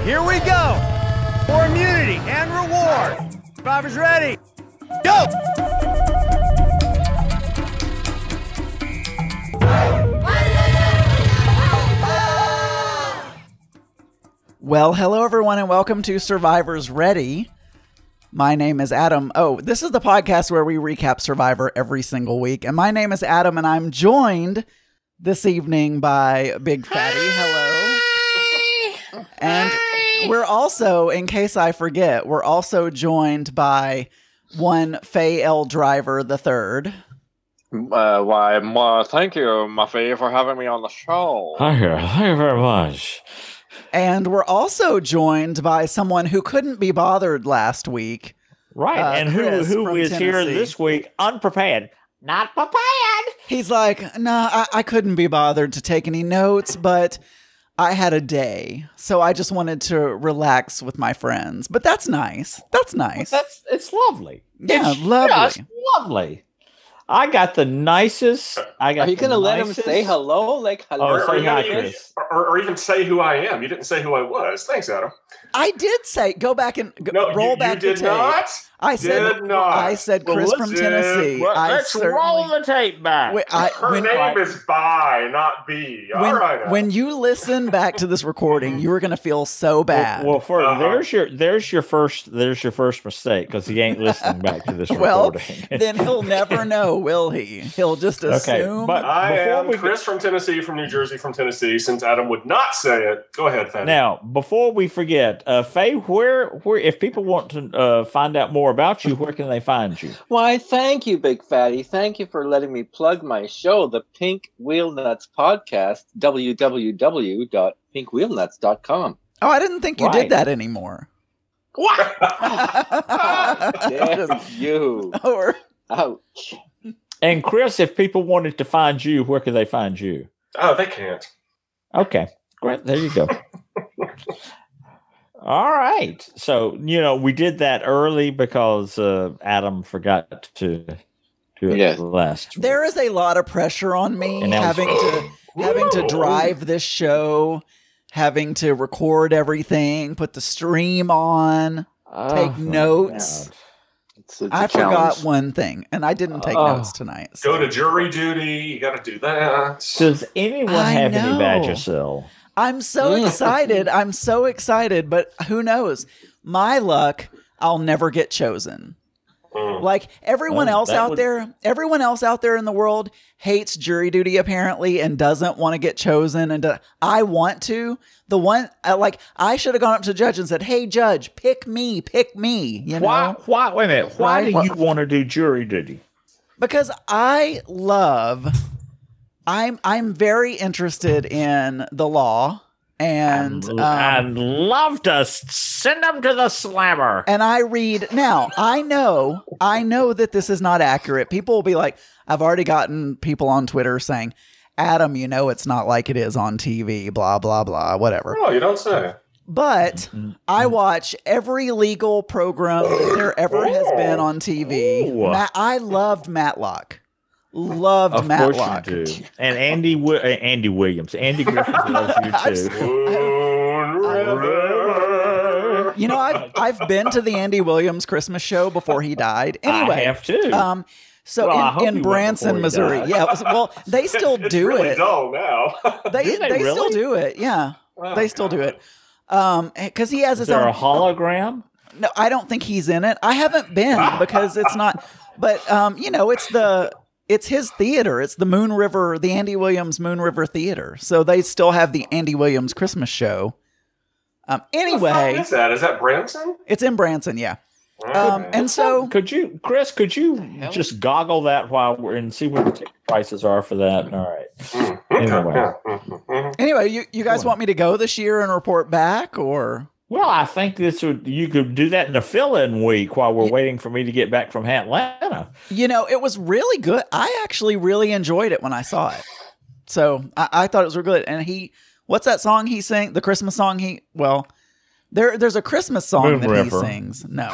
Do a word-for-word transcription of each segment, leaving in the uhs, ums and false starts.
Here we go. For immunity and reward. Survivors ready. Go! Well, hello everyone and welcome to Survivors Ready. My name is Adam. Oh, this is the podcast where we recap Survivor every single week. And my name is Adam and I'm joined this evening by Big Fatty. Hello. And we're also, in case I forget, we're also joined by one Faye L. Driver the third. Uh, why, uh, thank you, Muffy, for having me on the show. Thank you. Thank you very much. And we're also joined by someone who couldn't be bothered last week. Right, uh, and who Chris who from is here Tennessee. this week unprepared. Not prepared. He's like, no, nah, I, I couldn't be bothered to take any notes, but I had a day, so I just wanted to relax with my friends. But that's nice. That's nice. That's it's lovely. Yeah, It's lovely. just lovely. I got the nicest. I got. Are you the going to let him nicest- say hello? Like, hello? Oh, Or, or, say you hi, gotta even, Chris. or, or even say who I am. You didn't say who I was. Thanks, Adam. I did say, go back and go, No, roll you, back you the did tape. not. I said, did not. I said Chris Well, from let's- Tennessee. Well, I let's certainly- roll the tape back. Wait, I, Her when, name is Bi, not B. All when, right. Adam. when you listen back to this recording, you were going to feel so bad. Well, well for, Uh-huh. there's your there's your first there's your first mistake because he ain't listening back to this Well, recording. then he'll never know, will he? He'll just Okay, assume. but- I before am we Chris from Tennessee, from New Jersey, from Tennessee. Since Adam would not say it, go ahead, Fanny. Now, before we forget, uh, Faye, where where if people want to uh, find out more about you, where can they find you? Why, thank you, Big Fatty. Thank you for letting me plug my show, the Pink Wheel Nuts Podcast, w w w dot pink wheel nuts dot com. Oh, I didn't think you Right. did that anymore. What? Damn you. Or, Ouch. And Chris, if people wanted to find you, where could they find you? Oh, they can't. Okay, great. There you go. All right. So, you know, we did that early because uh, Adam forgot to do it Yes. last. there is a lot of pressure on me And that was- having to having to drive this show, having to record everything, put the stream on. take Oh, my notes. God. It's, it's I a forgot challenge. one thing, and I didn't take Oh. notes tonight. so- Go to jury duty. You got to do that. Does anyone I have know. any Vagisil? I'm so excited. I'm so excited, but who knows? My luck, I'll never get chosen. Mm. Like everyone Well, else that out would- there, everyone else out there in the world hates jury duty apparently and doesn't want to get chosen. And do- I want to. The one, uh, like, I should have gone up to the judge and said, "Hey, judge, pick me, pick me." You know, Why? Why? Wait a minute. Why Right? do you want to do jury duty? because I love. I'm I'm very interested in the law. And um, I'd love to s- send them to the slammer. and I read now. I know, I know that this is not accurate. People will be like, I've already gotten people on Twitter saying, "Adam, you know it's not like it is on T V." Blah blah blah, whatever. Oh, you don't say. But I watch every legal program that there ever has been on T V. Ooh. Ma- I loved Matlock. Loved Of Matlock. course you do. And Andy Wi- uh, Andy Williams. Andy Griffith loves you too. Moon River. You know, I've I've been to the Andy Williams Christmas show before he died. Anyway, I have too. Um, so Well, I hope in, he in went Branson, before he Missouri, died. yeah. it was- Well, they still It's do really it. dull now. They Do they they still really? do it. Yeah, Oh, they still do God. it. Um, because he has Is his there own. a hologram? No, I don't think he's in it. I haven't been because it's not. But um, you know, it's the it's his theater. It's the Moon River, the Andy Williams Moon River Theater. So they still have the Andy Williams Christmas show. Um, What the anyway, fuck is that? Is that Branson? it's in Branson. Yeah. Um, Okay. and so Could you, Chris? Could you hell? just goggle that while we're and see what the ticket prices are for that? All right. Mm. Anyway. Mhm. anyway, you you guys Go on. want me to go this year and report back, or? Well, I think this would you could do that in a fill-in week while we're Yeah. waiting for me to get back from Atlanta. You know, it was really good. I actually really enjoyed it when I saw it. So I, I thought it was real good. And he, what's that song he sang? The Christmas song he, well, there there's a Christmas song Moon that River. he sings. No.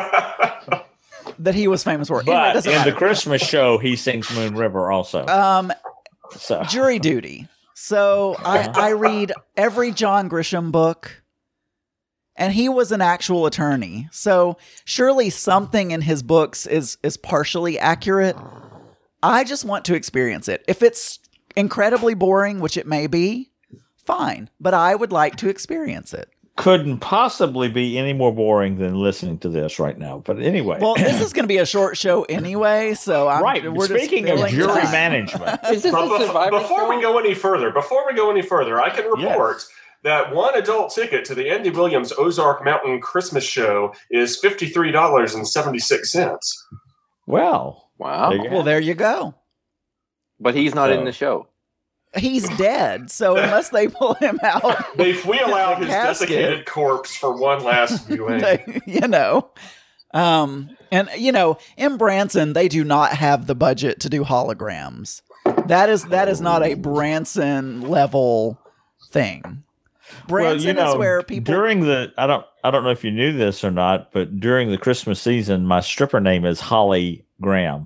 That he was famous for. Anyway, it But doesn't in matter. the Christmas show, he sings Moon River also. um, So jury duty. So I, I read every John Grisham book. and he was an actual attorney. So surely something in his books is is partially accurate. I just want to experience it. If it's incredibly boring, which it may be, fine. But I would like to experience it. Couldn't possibly be any more boring than listening to this right now. But anyway. Well, this is going to be a short show anyway, so I'm, right. we're Speaking just of jury time. management. Is this But a bef- Survivor before show? we go any further, before we go any further, I can report Yes. that one adult ticket to the Andy Williams Ozark Mountain Christmas show is fifty-three dollars and seventy-six cents. Well. Wow. There you Well, there you go. But he's not So- in the show. He's dead, so unless they pull him out, They wheel out his Casket. desiccated corpse for one last viewing. they, you know. Um, and, you know, in Branson, they do not have the budget to do holograms. That is that is not a Branson level thing. Branson well, you know, is where people during the I don't I don't know if you knew this or not, but during the Christmas season, my stripper name is Holly Graham.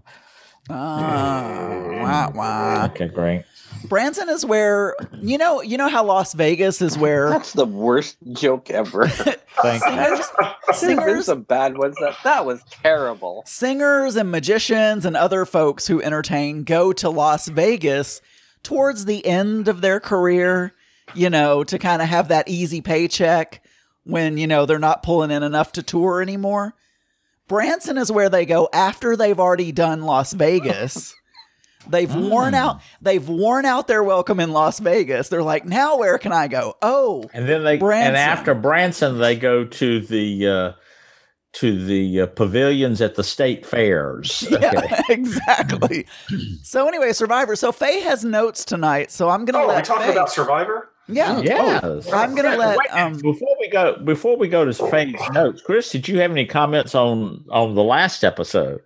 Ah, wah, wah. Okay, great. Branson is where you know you know how Las Vegas is where That's the worst joke ever. Thank you. singers, There's been singers, some bad ones. That that was terrible. singers and magicians and other folks who entertain go to Las Vegas towards the end of their career, you know, to kind of have that easy paycheck when, you know, they're not pulling in enough to tour anymore. Branson is where they go after they've already done Las Vegas. They've worn out they've worn out their welcome in Las Vegas. They're like, now where can I go? Oh, And then they Branson. and after Branson, they go to the uh, to the uh, pavilions at the state fairs. yeah, exactly. So anyway, Survivor. So Faye has notes tonight, so I'm gonna Oh, are we let talking Faye. about Survivor? yeah. Yes. I'm gonna let Wait, um before we go before we go to Faye's notes, Chris, did you have any comments on on the last episode?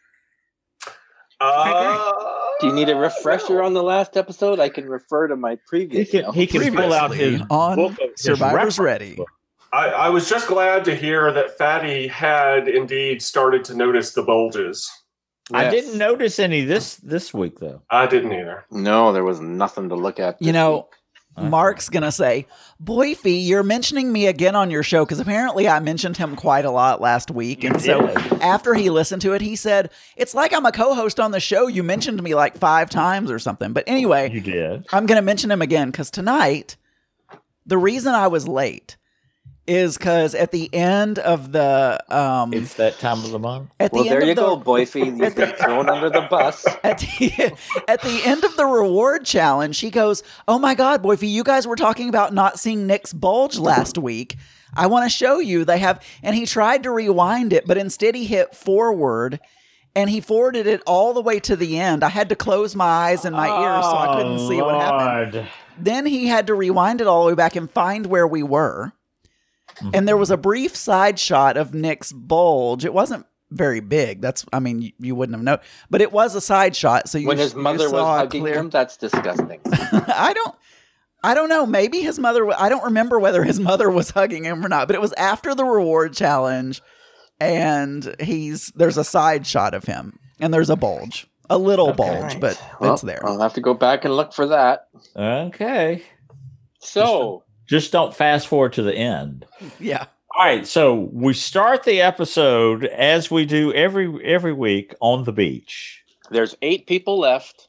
Uh, Do you need a refresher on the last episode? I can refer to my He previous. can notes. he can pull out his previously on book of his Survivor's reference Ready. book. I, I was just glad to hear that Fatty had indeed started to notice the bulges. I Yes. didn't notice any this this week though. I didn't either. No, there was nothing to look at. You this know, week. Mark's gonna say, Boyfie, you're mentioning me again on your show because apparently I mentioned him quite a lot last week. And so after he listened to it, he said, it's like I'm a co-host on the show. You mentioned me like five times or something. But anyway, You did. I'm going to mention him again because tonight, the reason I was late is because at the end of the um It's that time of the month. at the Well, end there of you the, go, Boyfie. You've been thrown under the bus. at the, at the end of the reward challenge, he goes, oh my God, Boyfie, you guys were talking about not seeing Nick's bulge last week. I want to show you. They have, and he tried to rewind it, but instead he hit forward and he forwarded it all the way to the end. I had to close my eyes and my ears so I couldn't see what happened. Lord. Then he had to rewind it all the way back and find where we were. And there was a brief side shot of Nick's bulge. It wasn't very big. That's, I mean, you, you wouldn't have known, but it was a side shot. So you, When his you mother was saw a hugging clear- him, that's disgusting. I don't, I don't know. Maybe his mother. I don't remember whether his mother was hugging him or not. But it was after the reward challenge, and he's there's a side shot of him, and there's a bulge, a little Okay. bulge, but Well, it's there. I'll have to go back and look for that. Okay. So, Just don't fast forward to the end. Yeah. All right, so we start the episode as we do every every week on the beach. there's eight people left.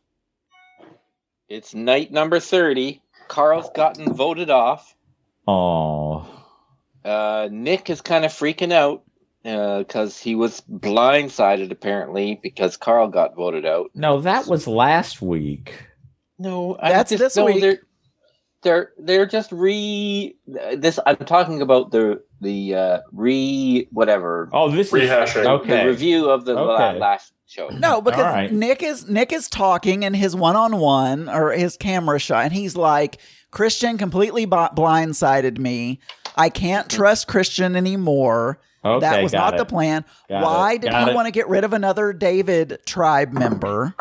It's night number thirty. Carl's gotten voted off. Oh, Uh, Nick is kind of freaking out because he was blindsided, apparently, because Carl got voted out. no, that was last week. No, I That's just, this no, week. They're, they're they're just re this. I'm talking about the the uh, re whatever Oh, this Rehashing. is okay. the review of the la- Okay. last show. No, because All right. Nick is Nick is talking in his one-on-one or his camera shot, and he's like, "Christian completely b- blindsided me. I can't trust Christian anymore. Okay, that was got not it. the plan. Got Why it, did got he it. want to get rid of another David tribe member,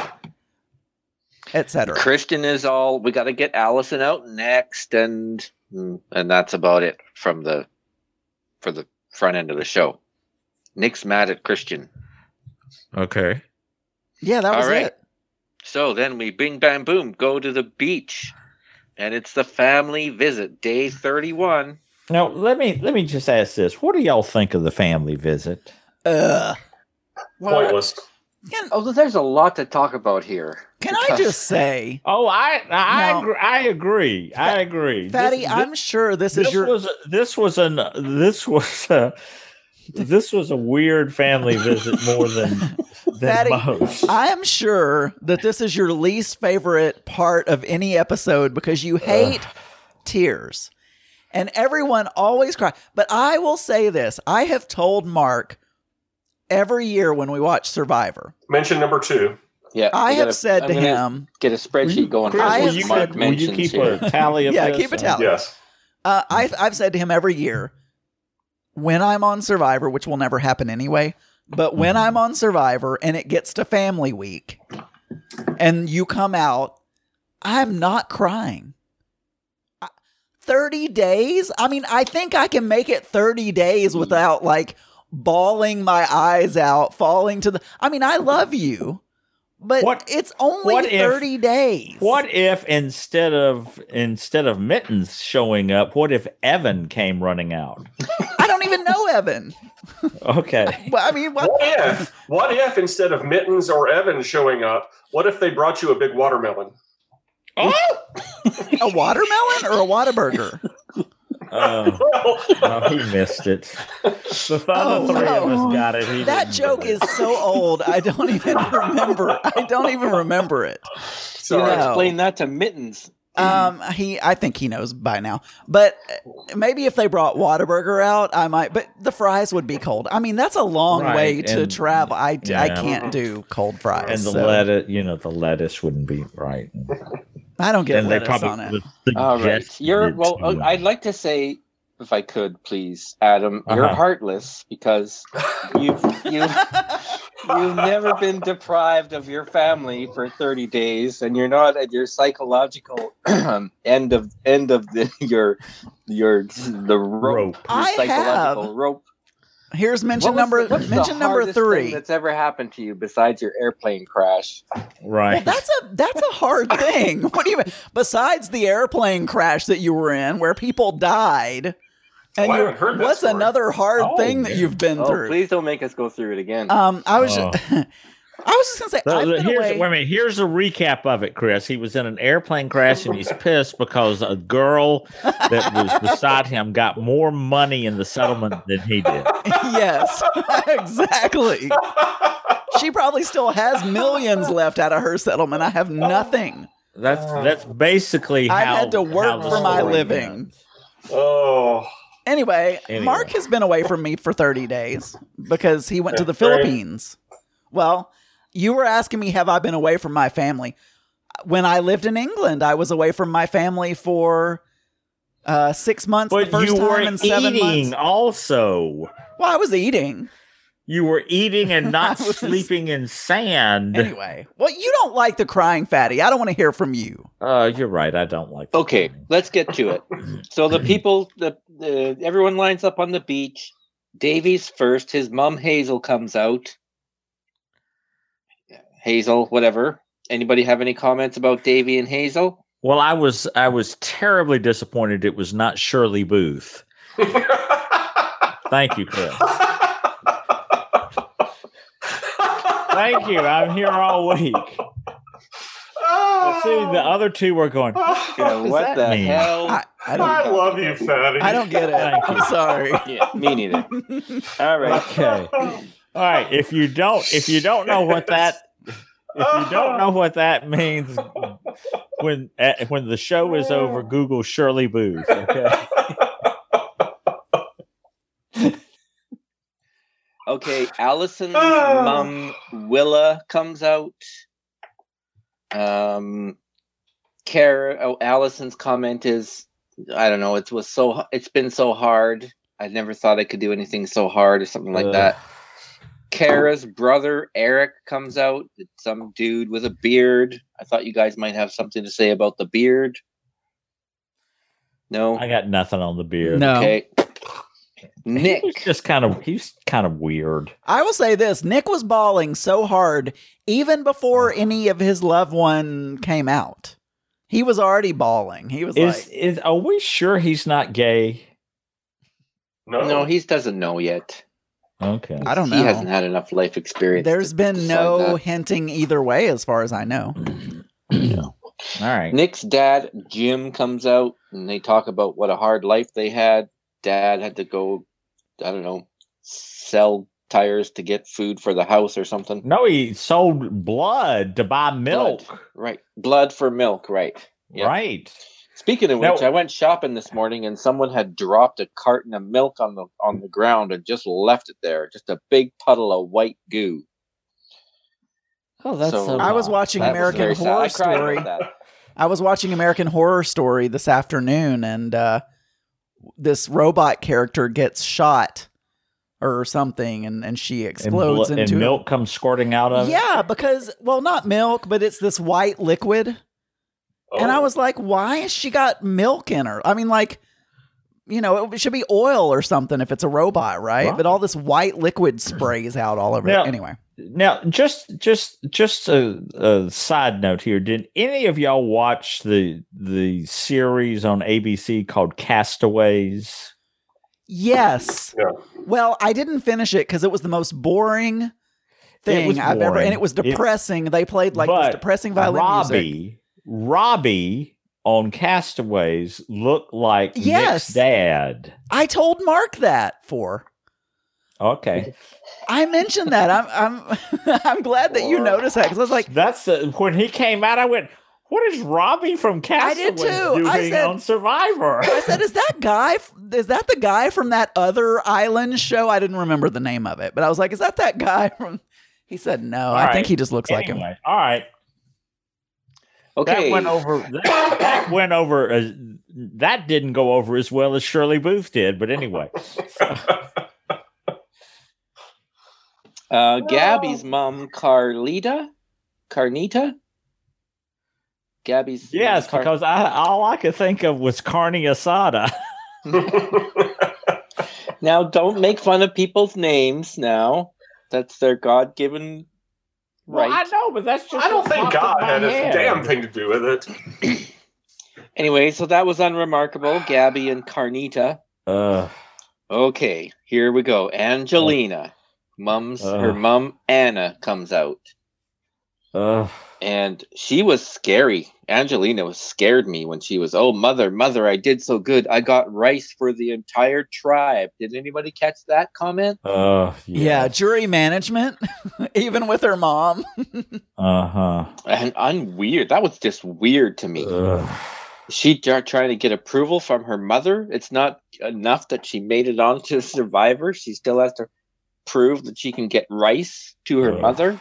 et cetera?" Christian is all. We got to get Allison out next, and and that's about it from the for the front end of the show. Nick's mad at Christian. Okay. Yeah, that was All right. it. So then we bing bang boom go to the beach, and it's the family visit day thirty-one. Now let me let me just ask this: what do y'all think of the family visit? Ugh. Pointless. Can, Oh, there's a lot to talk about here. can I just say, Oh, I I No. agree. I agree. I agree. Fatty, This- I'm sure this, this is your. was this was an this was a this was a weird family visit more than than Fatty, most. I am sure that this is your least favorite part of any episode because you hate tears. And everyone always cries. But I will say this. I have told Mark every year when we watch Survivor. Mention number two. Yeah, I we have gotta- said I'm to gonna him, get a spreadsheet going. Chris, I will have you, said- keep, will you mentions keep here. a tally of Yeah, this? keep a tally. Yes. uh, I've, I've said to him every year, when I'm on Survivor, which will never happen anyway, but when I'm on Survivor and it gets to family week and you come out, I'm not crying. I- thirty days? I mean, I think I can make it thirty days without like bawling my eyes out, falling to the. I mean, I love you, but What- it's only what if- thirty days. What if instead of instead of Mittens showing up, what if Evan came running out? I don't even know Evan. Okay. Well, I mean, what? What if? What if instead of Mittens or Evan showing up, what if they brought you a big watermelon? Oh, A watermelon or a Whataburger? oh, Well, oh, he missed it. The Oh, other three of no. us got it. He That didn't joke get it. is so old. I don't even remember. I don't even remember it. You sorry. No. explain that to Mittens. Um, he, I think he knows by now. But uh, maybe if they brought Whataburger out, I might. But the fries would be cold. I mean, that's a long Right, way to and- travel. I, I yeah. can't do cold fries. And the so lettuce, you know, the lettuce wouldn't be right. I don't get And they lettuce probably on it. would All right, suggest you're it well. to- uh, I'd like to say, if I could, please, Adam, you're Uh-huh. heartless because you've you've you've never been deprived of your family for thirty days, and you're not at your psychological end of end of the, your your the rope. Rope. Your I psychological have. rope. Here's mention What was number. the- what's the mention number hardest thing three. that's ever happened to you besides your airplane crash. Right. Well, that's a that's a hard thing. What do you mean? Besides the airplane crash that you were in, where people died, and Oh, I you haven't heard that what's story. another hard Oh, thing that yeah. you've been Oh, through? please don't make us go through it again. Um, I was Oh. just, I was just gonna say So, I've the- been here's, away. wait a minute, here's a recap of it, Chris. He was in an airplane crash and he's pissed because a girl that was beside him got more money in the settlement than he did. Yes, exactly. She probably still has millions left out of her settlement. I have nothing. That's that's basically I've how had to work how the for my story living. ends. Oh, Anyway, Anyway. Mark has been away from me for thirty days because he went to the That's right. Philippines. Well, you were asking me, have I been away from my family? When I lived in England, I was away from my family for uh, six months the But first you time were in seven eating months. also. Well, I was eating. You were eating and not I was- sleeping in sand. Anyway, well, you don't like the crying fatty. I don't want to hear from you. Uh, you're right. I don't like. Okay, let's get to it. So the people, the, the everyone lines up on the beach. Davy's first. His mom Hazel comes out. Hazel, whatever. Anybody have any comments about Davy and Hazel? Well, I was I was terribly disappointed. It was not Shirley Booth. Thank you, Chris. Thank you. I'm here all week. See, the other two were going. Yeah, does what that the mean? hell? I, I I don't. love you, Fatty. I don't get it. Thank you. I'm sorry. Yeah, me neither. All right. Okay. All right. If you don't, if you don't know what that, if you don't know what that means, when uh, when the show is over, Google Shirley Booth. Okay. Okay, Allison's mom Willa comes out. Um, Kara, oh, Allison's comment is, I don't know. It was so. It's been so hard. I never thought I could do anything so hard, or something like Ugh. that. Kara's brother Eric comes out. It's some dude with a beard. I thought you guys might have something to say about the beard. No. I got nothing on the beard. No. Okay. He Nick. was just kind of he's kind of weird. I will say this: Nick was bawling so hard even before any of his loved one came out. He was already bawling. He was Is like, is are we sure he's not gay? No, No, he doesn't know yet. Okay. I don't know. He hasn't had enough life experience. There's to been decide no that. hinting either way, as far as I know. All right. Nick's dad, Jim, comes out and they talk about what a hard life they had. Dad had to go, I don't know, sell tires to get food for the house or something. No, he sold blood to buy milk. Blood. Right. Blood for milk, right. Yeah. Right. Speaking of Now- which, I went shopping this morning and someone had dropped a carton of milk on the on the ground and just left it there. Just a big puddle of white goo. Oh, that's So- so. I was odd. watching That was American very sad. Horror I cried Story. about that. I was watching American Horror Story this afternoon, and uh, this robot character gets shot or something, and, and she and, explodes blo- and into milk comes squirting out of it. Yeah, because well, not milk, but it's this white liquid, Oh. and I was like, why has she got milk in her? I mean, like, you know, it should be oil or something if it's a robot, right? Right. But all this white liquid sprays out all over Now- it. Anyway, Now, just just just a, a side note here. Did any of y'all watch the the series on A B C called Castaways? yes. Yeah. Well, I didn't finish it because it was the most boring thing was I've ever, boring. and it was It- depressing. they played like this but depressing violin music. Robbie, Robbie on Castaways looked like Yes. Nick's dad. I told Mark that for. Okay, I mentioned that. I'm I'm I'm glad that you Or- noticed that because I was like, that's the, when he came out. I went, "What is Robbie from I did Castaways too. doing I said- on Survivor?" I said, "Is that guy? Is that the guy from that other island show?" I didn't remember the name of it, but I was like, "Is that that guy from?" He said, "No, All I right. think he just looks like him." Anyway, all right. Okay. That went over. That, that went over. As, that didn't go over as well as Shirley Booth did. But anyway, Uh, Gabby's mom, Carlita, Carnita. Gabby's yes, Car- because I all I could think of was carne asada. Now, don't make fun of people's names. Now, that's their God-given right. Well, I know, but that's just. I don't what think popped in God my had a head. damn thing to do with it. Anyway, so that was unremarkable. Gabby and Carnita. Uh, Okay, here we go. Angelina, mom's her Ugh. mom Anna comes out, uh, and she was scary. Angelina was scared me when she was, "Oh, mother, mother, I did so good. I got rice for the entire tribe." Did anybody catch that comment? uh, Yeah, jury management, even with her mom. Uh huh. And I'm weird. That was just weird to me. She j- trying to get approval from her mother. It's not enough that she made it onto Survivor. She still has to prove that she can get rice to her Ugh. mother.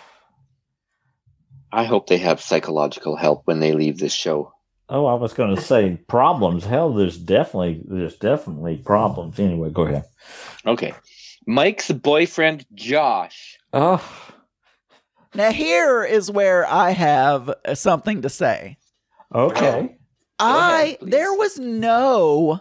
I hope they have psychological help when they leave this show. Oh, I was going to say problems. Hell, there's definitely there's definitely problems. Anyway, go ahead. Okay. Mike's boyfriend, Josh. Oh, Now, here is where I have uh, something to say. okay. I please. there was no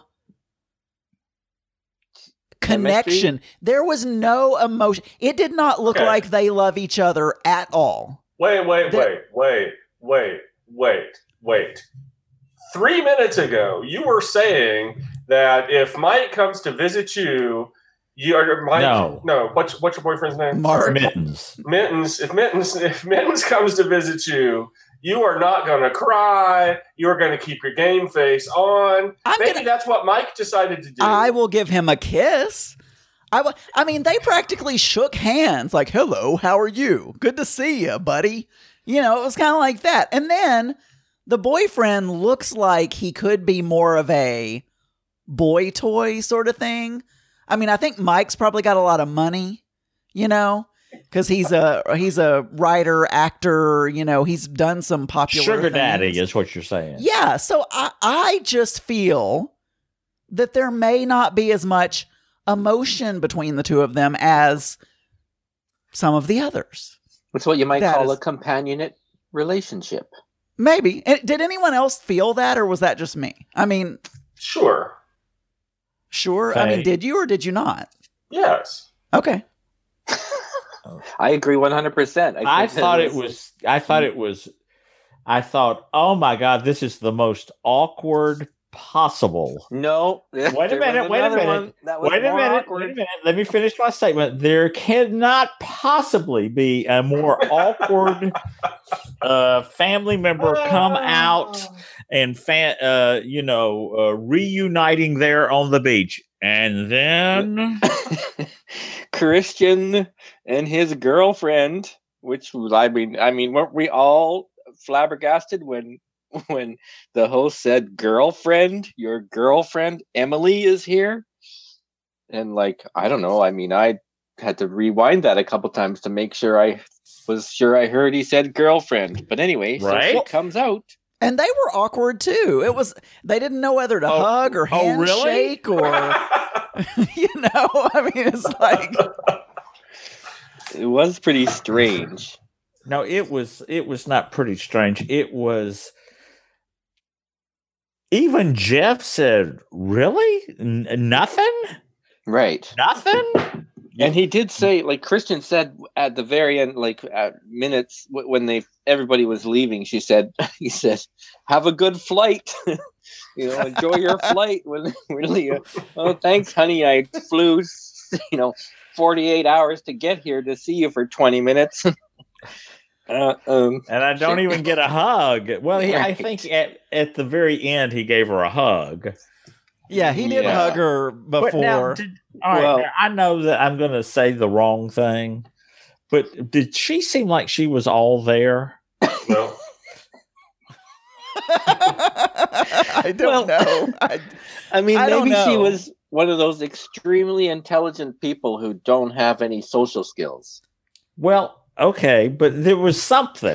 connection. There was no emotion. It did not look Okay. like they love each other at all. Wait, wait, The- wait, wait, wait, wait, wait. Three minutes ago, you were saying that if Mike comes to visit you, you are Mike. No. no. What's what's your boyfriend's name? Mark. Sorry. Mittens. Mittens. If Mittens, if Mittens comes to visit you, you are not going to cry. You are going to keep your game face on. I'm Maybe gonna- that's what Mike decided to do. I will give him a kiss. I, w- I mean, they practically shook hands like, hello, how are you? Good to see you, buddy. You know, it was kind of like that. And then the boyfriend looks like he could be more of a boy toy sort of thing. I mean, I think Mike's probably got a lot of money, you know, because he's a he's a writer, actor, you know, he's done some popular Sugar things. daddy is what you're saying. Yeah, so I, I just feel that there may not be as much emotion between the two of them as some of the others. It's what you might That call is- a companionate relationship. Maybe. And did anyone else feel that, or was that just me? I mean, Sure. sure. I mean, Hey. did you or did you not? Yes. Okay. I agree one hundred percent. I think that thought it is- was. I thought it was. I thought, oh my god, this is the most awkward possible. No. Wait a minute, wait a minute. Wait a minute, wait a minute. Let me finish my statement. There cannot possibly be a more awkward uh, family member come out and, fa- uh, you know, uh, reuniting there on the beach. And then Christian and his girlfriend, which I mean, I mean, weren't we all flabbergasted when when the host said, "Girlfriend, your girlfriend Emily is here"? And like, I don't know. I mean, I had to rewind that a couple times to make sure I was sure I heard he said girlfriend. But anyway, right? So it comes out. And they were awkward too. It was they didn't know whether to Oh, hug or oh, really? handshake or you know. I mean, it's like It was pretty strange. no, it was it was not pretty strange. It was. Even Jeff said, "Really? N- nothing? Right. Nothing?" And he did say, like Christian said at the very end, like at minutes w- when they everybody was leaving, she said, he said, "Have a good flight, you know, enjoy your flight." When really, uh, oh, thanks, honey. I flew, you know, forty-eight hours to get here to see you for twenty minutes. uh, um, And I don't even get a hug. Well, he, I Right. think at, at the very end he gave her a hug. yeah, he did Yeah. hug her But now, before. did, all right, Well- now, I know that I'm going to say the wrong thing, but did she seem like she was all there? No. I don't Well- know. I, I mean, I don't maybe she know. was one of those extremely intelligent people who don't have any social skills. Well, okay, but there was something.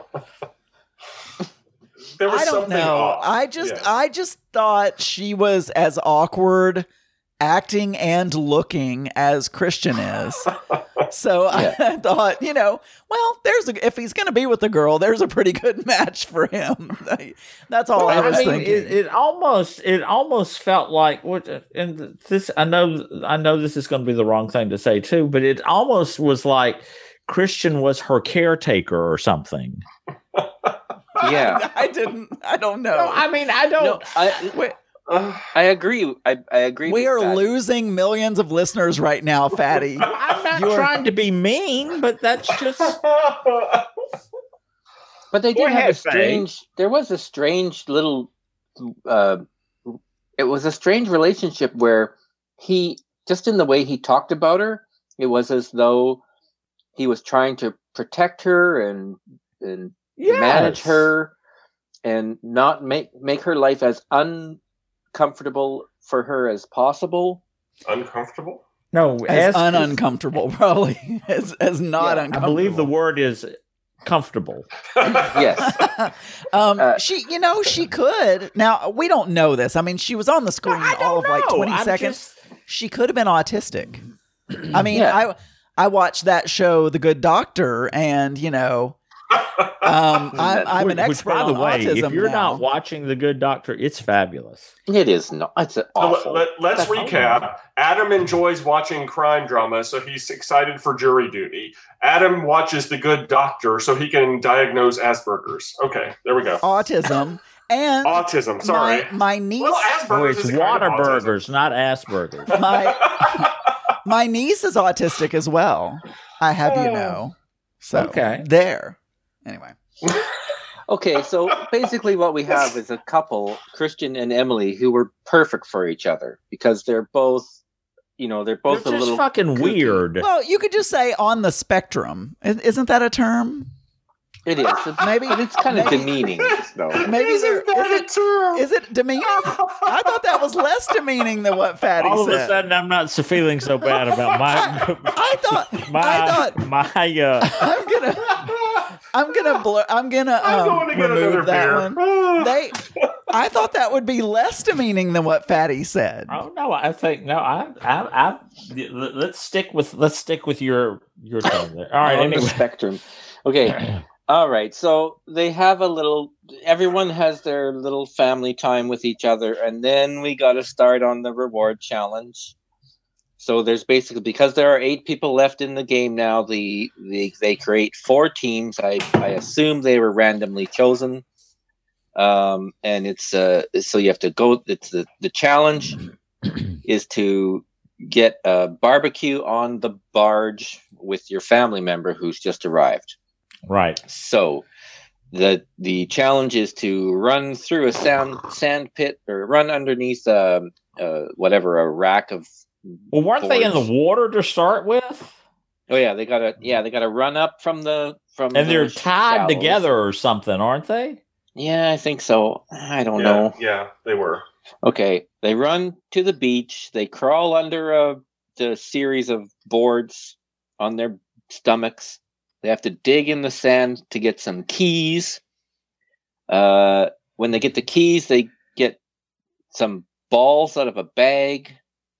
There was I don't something know. off. I just Yes. I just thought she was as awkward acting and looking as Christian is. So Yeah. I thought, you know, well, there's a, if he's going to be with a girl, there's a pretty good match for him. That's all I Well, was mean, thinking. it, it almost it almost felt like what and this I know I know this is going to be the wrong thing to say too, but it almost was like Christian was her caretaker or something. Yeah. I, didn't. I don't know. No, I mean I don't. No, I, we, Uh, I agree. I, I agree. we with are that. losing millions of listeners right now, Fatty. I'm not You are- trying to be mean, but that's just But they Go did have ahead, a Faye. strange. There was a strange little. Uh, it was a strange relationship where he just in the way he talked about her, it was as though he was trying to protect her and and manage Yes. her and not make make her life as uncomfortable for her as possible. uncomfortable. No, As as, uncomfortable, probably. As as not Yeah, I I uncomfortable. believe the word is comfortable. Yes. um, Uh, she, you know, she could. Now we don't know this. I mean, she was on the screen I all of don't like know. twenty I'm seconds. just- She could have been autistic. I mean, Yeah. I I watched that show, The Good Doctor, and you know, um, I'm, I'm an Which, expert by the on way, autism if you're now. not watching The Good Doctor, it's fabulous. It is not. It's So awful. let, us That's recap. Adam enjoys watching crime drama, so he's excited for jury duty. Adam watches The Good Doctor, so he can diagnose Asperger's. Okay, there we go. Autism and Autism. Sorry. my, my niece. Well, Asperger's Oh, it's is a kind of autism. Waterburgers, not Asperger's. my my niece is autistic as well. I have you Oh. know. So Okay. there. Anyway. Okay, so basically what we have is a couple, Christian and Emily, who were perfect for each other because they're both, you know, they're both They're a just little fucking kooky. weird. Well, you could just say on the spectrum. I- Isn't that a term? It is. Maybe- but it's kind of maybe- demeaning, though. Maybe there is it is it demeaning? I thought that was less demeaning than what Fatty All of a said. sudden, I'm not so feeling so bad about my I thought my I thought my uh, I'm gonna I'm gonna blur, I'm gonna I'm um, going to get another remove that beer. one. They I thought that would be less demeaning than what Fatty said. Oh no, I think no. I, I, I. Let's stick with let's stick with your your tone there. All right. On the Anyway, spectrum. Okay. All right. So they have a little, everyone has their little family time with each other. And then we got to start on the reward challenge. So there's basically, because there are eight people left in the game now, the, the they create four teams. I, I assume they were randomly chosen. Um, and it's uh, so you have to go. It's the the challenge is to get a barbecue on the barge with your family member who's just arrived. Right. So the the challenge is to run through a sand sand pit or run underneath uh, uh whatever a rack of. Well, weren't boards. they in the water to start with? Oh yeah, they gotta yeah they gotta run up from the from. And the they're tied shallows. together or something, aren't they? Yeah, I think so. I don't yeah, know. Yeah, they were. Okay, they run to the beach. They crawl under a the series of boards on their stomachs. They have to dig in the sand to get some keys. Uh, when they get the keys, they get some balls out of a bag.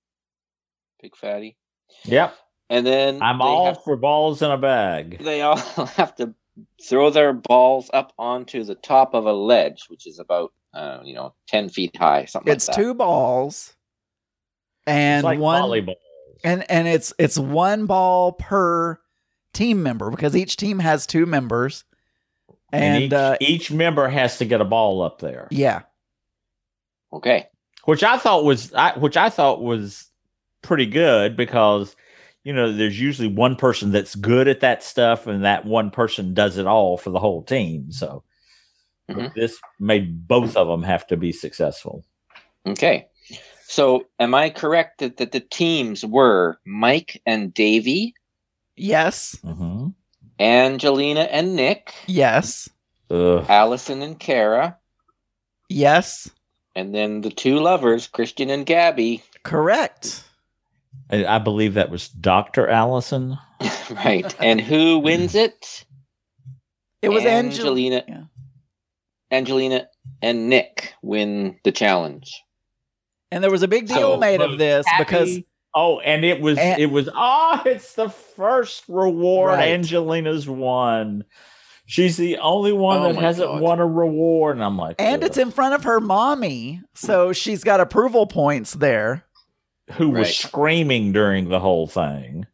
Big fatty. Yep. And then I'm they all have, for balls in a bag. they all have to throw their balls up onto the top of a ledge, which is about uh, you know ten feet high. Something It's like that. two balls, and It's like one volleyball. and and it's it's one ball per team member because each team has two members, and, And, each, uh, each member has to get a ball up there. yeah, Okay. Which I thought was I, which I thought was pretty good because you know there's usually one person that's good at that stuff and that one person does it all for the whole team. So Mhm. this made both of them have to be successful. Okay. So am I correct that, that the teams were Mike and Davey, yes, Mm-hmm. Angelina and Nick, yes, Ugh. Allison and Kara, yes, and then the two lovers, Christian and Gabby. correct. I, I believe that was Doctor Allison. Right. And who wins it? It was Angel- Angelina. yeah. Angelina and Nick win the challenge. And there was a big deal So, made of this Happy- because oh, and it was And- it was oh, it's the first reward Right. Angelina's won. She's the only one Oh that my hasn't God. won a reward, and I'm like, and ugh. it's in front of her mommy, so she's got approval points there. who was Right. screaming during the whole thing.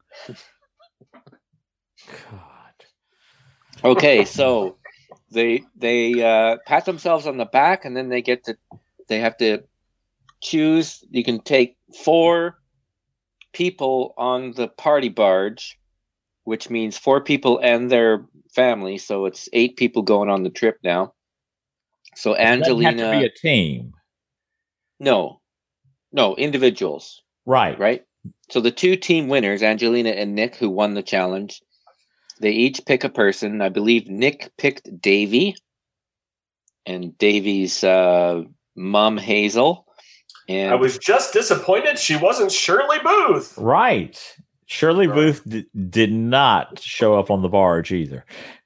God. Okay, so they they uh, pat themselves on the back, and then they get to they have to choose. You can take four people on the party barge, which means four people and their family. So it's eight people going on the trip now. So It doesn't Angelina, have to be a team, no, no individuals, right? right? So the two team winners, Angelina and Nick, who won the challenge, they each pick a person. I believe Nick picked Davey, and Davey's uh, mom Hazel. And I was just disappointed she wasn't Shirley Booth. Right. Shirley Right. Booth d- did not show up on the barge either.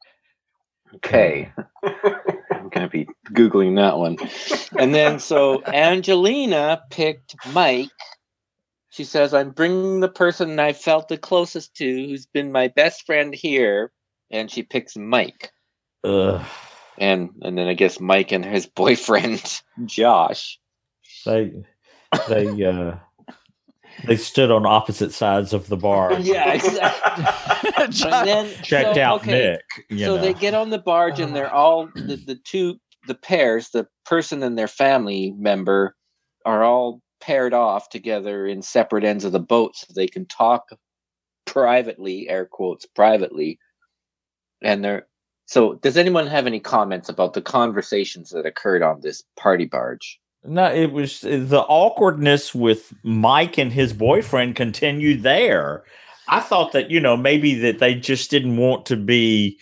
okay. I'm gonna be googling that one. And then so Angelina picked Mike. She says, "I'm bringing the person I felt the closest to, who's been my best friend here," and she picks Mike. Ugh. And and then I guess Mike and his boyfriend Josh. They they uh they stood on opposite sides of the bar. Yeah, exactly. And then Checked so, out okay, Nick. You so know. they get on the barge and they're all the, the two the pairs, the person and their family member are all paired off together in separate ends of the boat so they can talk privately, air quotes, privately. And they're so does anyone have any comments about the conversations that occurred on this party barge? No, it was the awkwardness with Mike and his boyfriend continued there. I thought that, you know, maybe that they just didn't want to be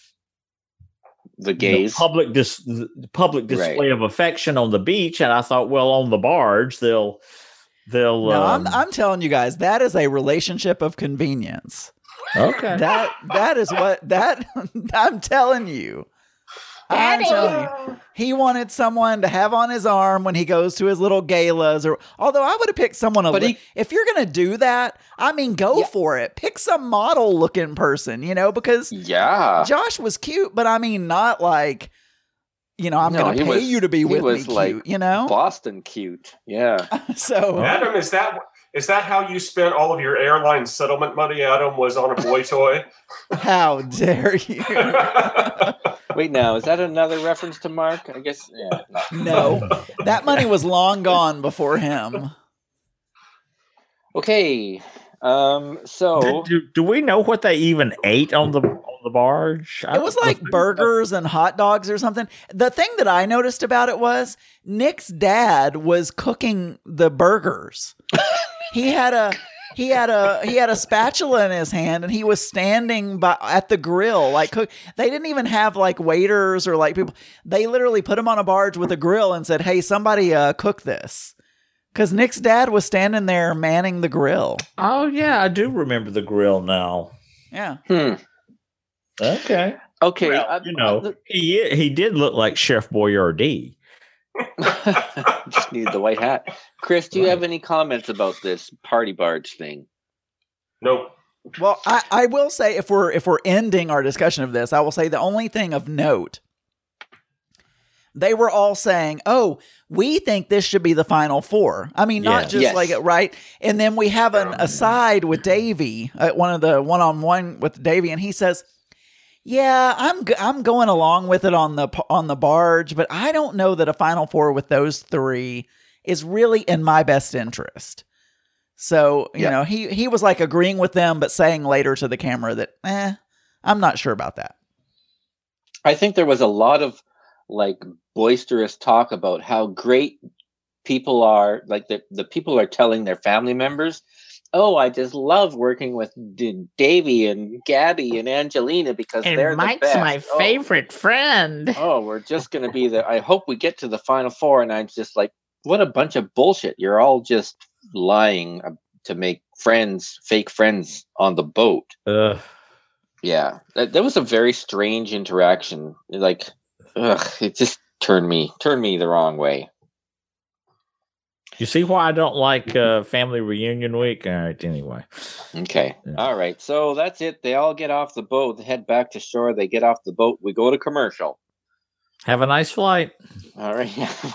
The you know, gays. public dis- public display Right. of affection on the beach, and I thought, well, on the barge they'll they'll. No, um, I'm I'm telling you guys, that is a relationship of convenience. okay. That that is what that I'm telling you. I'm telling you. He wanted someone to have on his arm when he goes to his little galas, or although I would have picked someone a But li- he- if you're gonna do that, I mean go Yeah. for it. Pick some model looking person, you know, because Yeah. Josh was cute, but I mean not like, you know, I'm No, gonna he pay was- you to be he with me was, like, cute, you know? Boston cute. Yeah. So Adam, is that is that how you spent all of your airline settlement money, Adam, was on a boy toy? How dare you? Wait, now, is that another reference to Mark? I guess, yeah. No, that money was long gone before him. Okay, um, so... Do, do, do we know what they even ate on the on the barge? It was like burgers and hot dogs or something. The thing that I noticed about it was Nick's dad was cooking the burgers. He had a... He had a he had a spatula in his hand, and he was standing by at the grill, like cook. They didn't even have like waiters or like people. They literally put him on a barge with a grill and said, "Hey, somebody uh, cook this," because Nick's dad was standing there manning the grill. Oh yeah, I do remember the grill now. Yeah. Hmm. Okay. Okay. Well, uh, you know, he he did look like Chef Boyardee. Just needed the white hat. Chris, do you have any comments about this party barge thing? Nope. Well, I, I will say if we're if we're ending our discussion of this, I will say the only thing of note, they were all saying, "Oh, we think this should be the final four." I mean, not Yeah. just Yes. like it, right? And then we have an aside with Davey, uh, one of the one on one with Davey, and he says, "Yeah, I'm g- I'm going along with it on the p- on the barge, but I don't know that a final four with those three is really in my best interest." So, you Yeah. know, he he was like agreeing with them, but saying later to the camera that, eh, I'm not sure about that. I think there was a lot of like boisterous talk about how great people are, like the, the people are telling their family members, "Oh, I just love working with D- Davey and Gabby and Angelina because And they're Mike's the best. my Oh, favorite friend. Oh, we're just going to be there. I hope we get to the final four." And I'm just like, what a bunch of bullshit. You're all just lying uh, to make friends, fake friends on the boat. Ugh. Yeah, that, that was a very strange interaction. Like, ugh, it just turned me turned me the wrong way. You see why I don't like uh, family reunion week? All right, anyway. Okay, Yeah. all right. So that's it. They all get off the boat, they head back to shore. They get off the boat. We go to commercial. Have a nice flight. All right.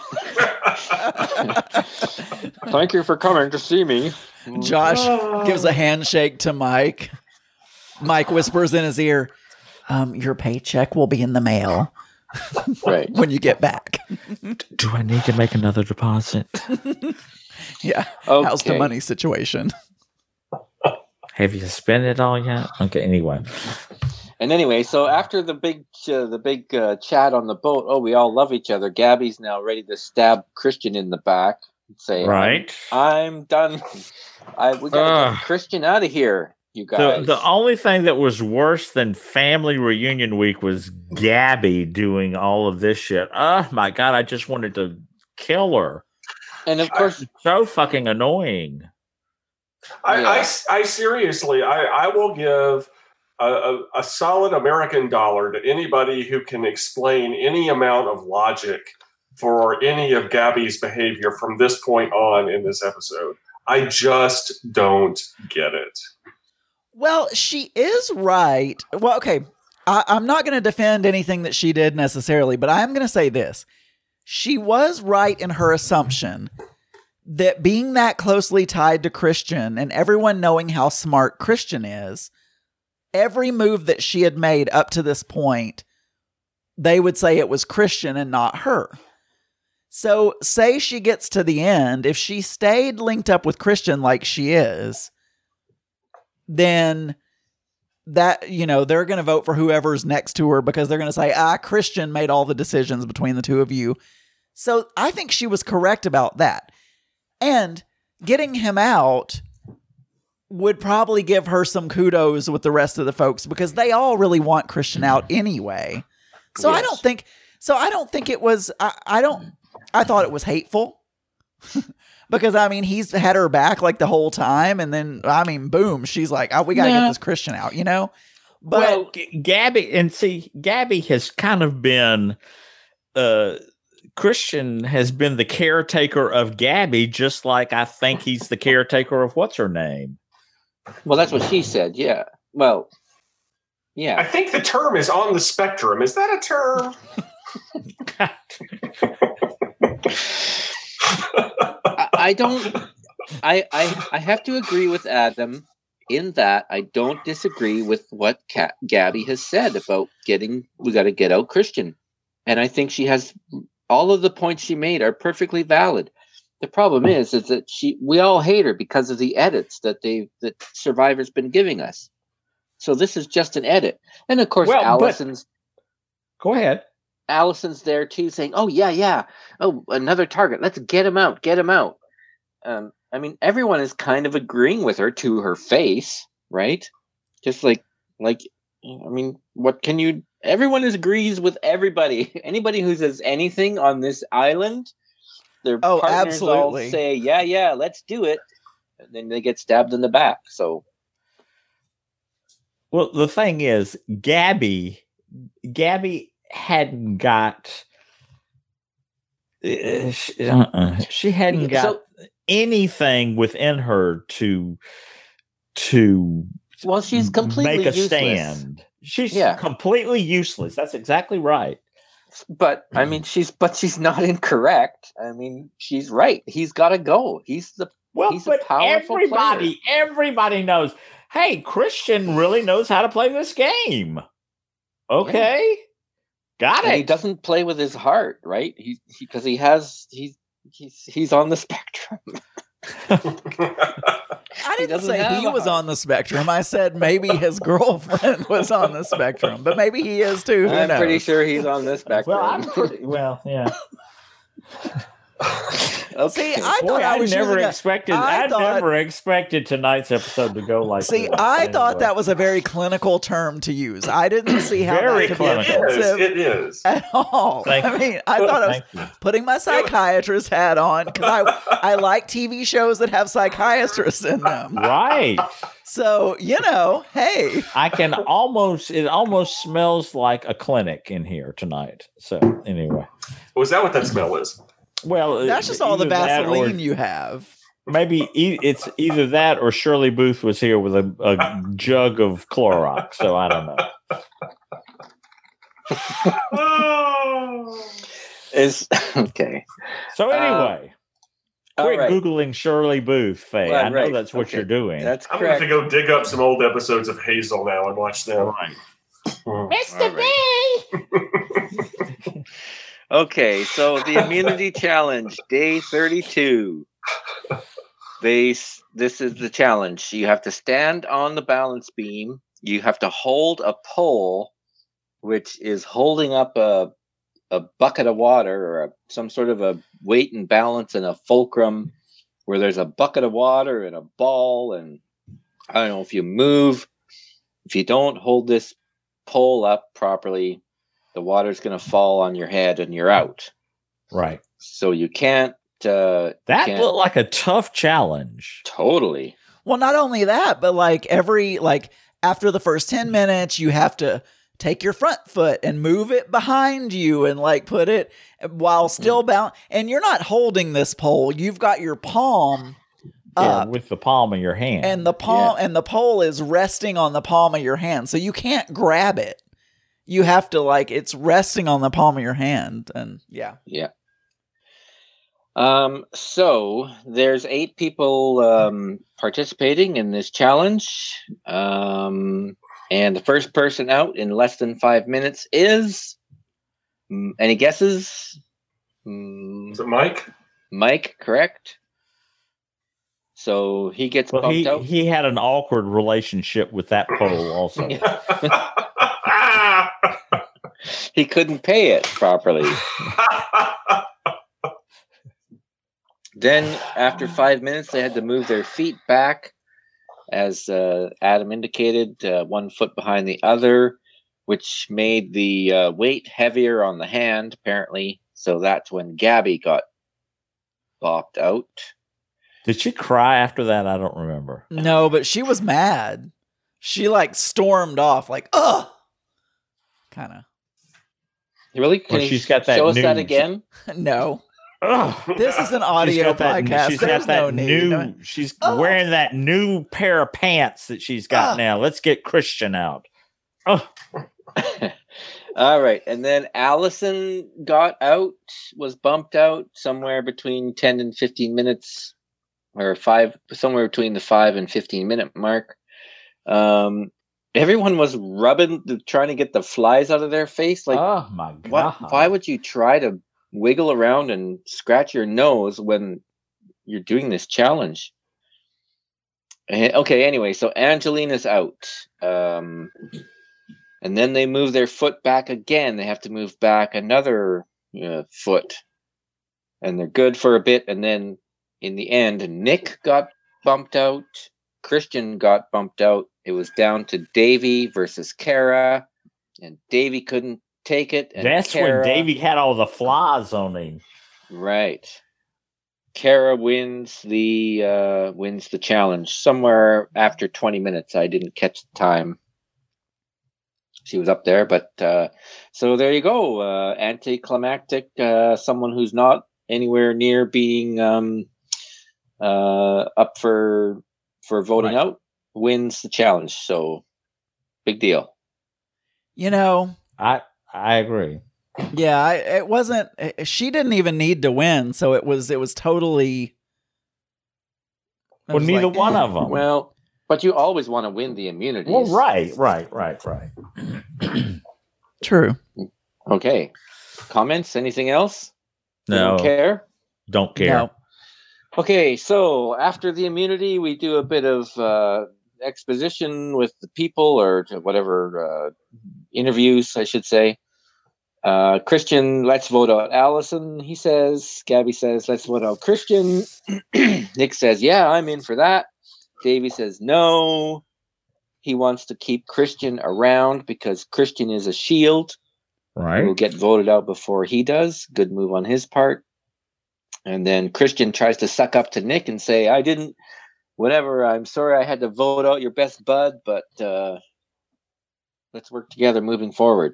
Thank you for coming to see me. Josh gives a handshake to Mike. Mike whispers in his ear, um, "Your paycheck will be in the mail Right. when you get back." Do I need to make another deposit? Yeah. How's the Okay. money situation? Have you spent it all yet? Okay, anyway. And anyway, so after the big uh, the big uh, chat on the boat, oh, we all love each other. Gabby's now ready to stab Christian in the back and say, Right. I'm, I'm done. I we gotta Ugh. get Christian out of here, you The, guys." the only thing that was worse than family reunion week was Gabby doing all of this shit. Oh my God, I just wanted to kill her. and of course, So fucking annoying. I, Yeah. I, I seriously, I, I will give a, a, a solid American dollar to anybody who can explain any amount of logic for any of Gabby's behavior from this point on in this episode. I just don't get it. Well, she is right. Well, okay. I, I'm not going to defend anything that she did necessarily, but I'm going to say this. She was right in her assumption that being that closely tied to Christian and everyone knowing how smart Christian is, every move that she had made up to this point, they would say it was Christian and not her. So say she gets to the end, if she stayed linked up with Christian like she is, then that, you know, they're going to vote for whoever's next to her because they're going to say, ah, Christian made all the decisions between the two of you. So I think she was correct about that. And getting him out would probably give her some kudos with the rest of the folks because they all really want Christian out anyway. So I Yes. don't think, so I don't think it was, I, I don't, I thought it was hateful because I mean, he's had her back like the whole time. And then, I mean, boom, she's like, oh, we got to Yeah. get this Christian out, you know? But Well, G- Gabby, and see, Gabby has kind of been, uh, Christian has been the caretaker of Gabby, just like I think he's the caretaker of what's her name. well, that's what she said. Yeah. Well, I yeah. think the term is on the spectrum. Is that a term? I, I don't. I, I I have to agree with Adam in that I don't disagree with what Kat, Gabby has said about getting we got to get out Christian, and I think she has all of the points she made are perfectly valid. The problem is, is that she we all hate her because of the edits that they that Survivor's been giving us. So this is just an edit, and of course, well, Allison's. Go ahead. Allison's there too, saying, "Oh yeah, yeah, oh another target. Let's get him out, get him out." Um, I mean, everyone is kind of agreeing with her to her face, right? Just like, like, I mean, what can you? Everyone is agrees with everybody. Anybody who says anything on this island, their oh, partners absolutely. all say, "Yeah, yeah, let's do it," and then they get stabbed in the back. So, well, the thing is, Gabby, Gabby hadn't got. Uh, she, uh-uh. she hadn't got. So, anything within her to to well she's completely make a useless. stand. She's yeah. completely useless. That's exactly right. But I mean she's but she's not incorrect. I mean she's right. He's got to go. He's the well he's but a powerful everybody player. everybody knows, hey, Christian really knows how to play this game. Okay. Yeah. Got and it. He doesn't play with his heart, right? He because he, he has he's He's he's on the spectrum. I didn't say he was on the spectrum. I said maybe his girlfriend was on the spectrum, but maybe he is too. Who I'm knows? pretty sure he's on the spectrum. Well, I'm pretty, well, yeah. Okay. See, I Boy, thought I I was never a, expected. I, I thought, never expected tonight's episode to go like. See, this. I anyway. thought that was a very clinical term to use. I didn't see how very that could clinical. be offensive it is, it is. at all. Thank I mean, I you. thought I was Thank putting my psychiatrist hat on because I I like T V shows that have psychiatrists in them. Right. So you know, hey, I can almost. It almost smells like a clinic in here tonight. So anyway, well, is that what that smell is? Well, that's just all the Vaseline or, you have. Maybe e- it's either that or Shirley Booth was here with a, a jug of Clorox. So I don't know. Is okay. So anyway, um, quit right. Googling Shirley Booth, Faye. Well, I know right. that's what okay. you're doing. That's I'm correct. going to have to go dig up some old episodes of Hazel now and watch them. Right. Hmm. Mister B. Okay, so the immunity challenge, day thirty-two. They, this is the challenge. You have to stand on the balance beam. You have to hold a pole, which is holding up a a bucket of water or a, some sort of a weight and balance and a fulcrum where there's a bucket of water and a ball. And I don't know if you move, if you don't hold this pole up properly, the water's going to fall on your head and you're out. Right. So you can't. Uh, that can't, looked like a tough challenge. Totally. Well, not only that, but like every, like after the first ten minutes, you have to take your front foot and move it behind you and like put it while still bound. And you're not holding this pole. You've got your palm yeah, up with the palm of your hand. And the palm yeah. and the pole is resting on the palm of your hand. So you can't grab it. You have to like, it's resting on the palm of your hand. And yeah. Yeah. Um, so there's eight people um, participating in this challenge. Um, and the first person out in less than five minutes is, um, any guesses? Um, is it Mike? Mike, correct? So he gets well, bumped he, out. He had an awkward relationship with that pole also. He couldn't pay it properly. Then, after five minutes, they had to move their feet back, as uh, Adam indicated, uh, one foot behind the other, which made the uh, weight heavier on the hand, apparently. So that's when Gabby got bopped out. Did she cry after that? I don't remember. No, but she was mad. She like stormed off, like, ugh. Kind of. Really? Can well, you she's got that show us new, that again? No. Ugh. This is an audio she's that, podcast. She's There's got that no need. new. She's Ugh. wearing that new pair of pants that she's got Ugh. now. Let's get Christian out. Oh. All right. And then Allison got out, was bumped out somewhere between ten and fifteen minutes or five, somewhere between the five and fifteen minute mark. Um, everyone was rubbing, trying to get the flies out of their face. Like, oh my god! What, why would you try to wiggle around and scratch your nose when you're doing this challenge? Okay, anyway, so Angelina's out. Um, and then they move their foot back again. They have to move back another uh, foot. And they're good for a bit. And then in the end, Nick got bumped out. Christian got bumped out. It was down to Davey versus Kara. And Davey couldn't take it. And That's Kara, when Davey had all the flies on him. Right. Kara wins the uh, wins the challenge somewhere after twenty minutes. I didn't catch the time. She was up there, but uh, so there you go. Uh, anticlimactic. Uh, someone who's not anywhere near being um, uh, up for for voting right. out wins the challenge. So big deal. You know, I I agree. Yeah, I, it wasn't. She didn't even need to win, so it was. It was totally. Well, was neither like, one eh. of them. Well, but you always want to win the immunities. Well, right, right, right, right. True. Okay. Comments? Anything else? No. Don't care. Don't care. No. Okay, so after the immunity, we do a bit of uh, exposition with the people, or whatever uh, interviews, I should say. Uh, Christian, let's vote out Allison, he says. Gabby says, let's vote out Christian. Nick says, yeah, I'm in for that. Davey says, no. He wants to keep Christian around because Christian is a shield. Right. He will get voted out before he does. Good move on his part. And then Christian tries to suck up to Nick and say, I didn't, whatever, I'm sorry I had to vote out your best bud, but uh, let's work together moving forward.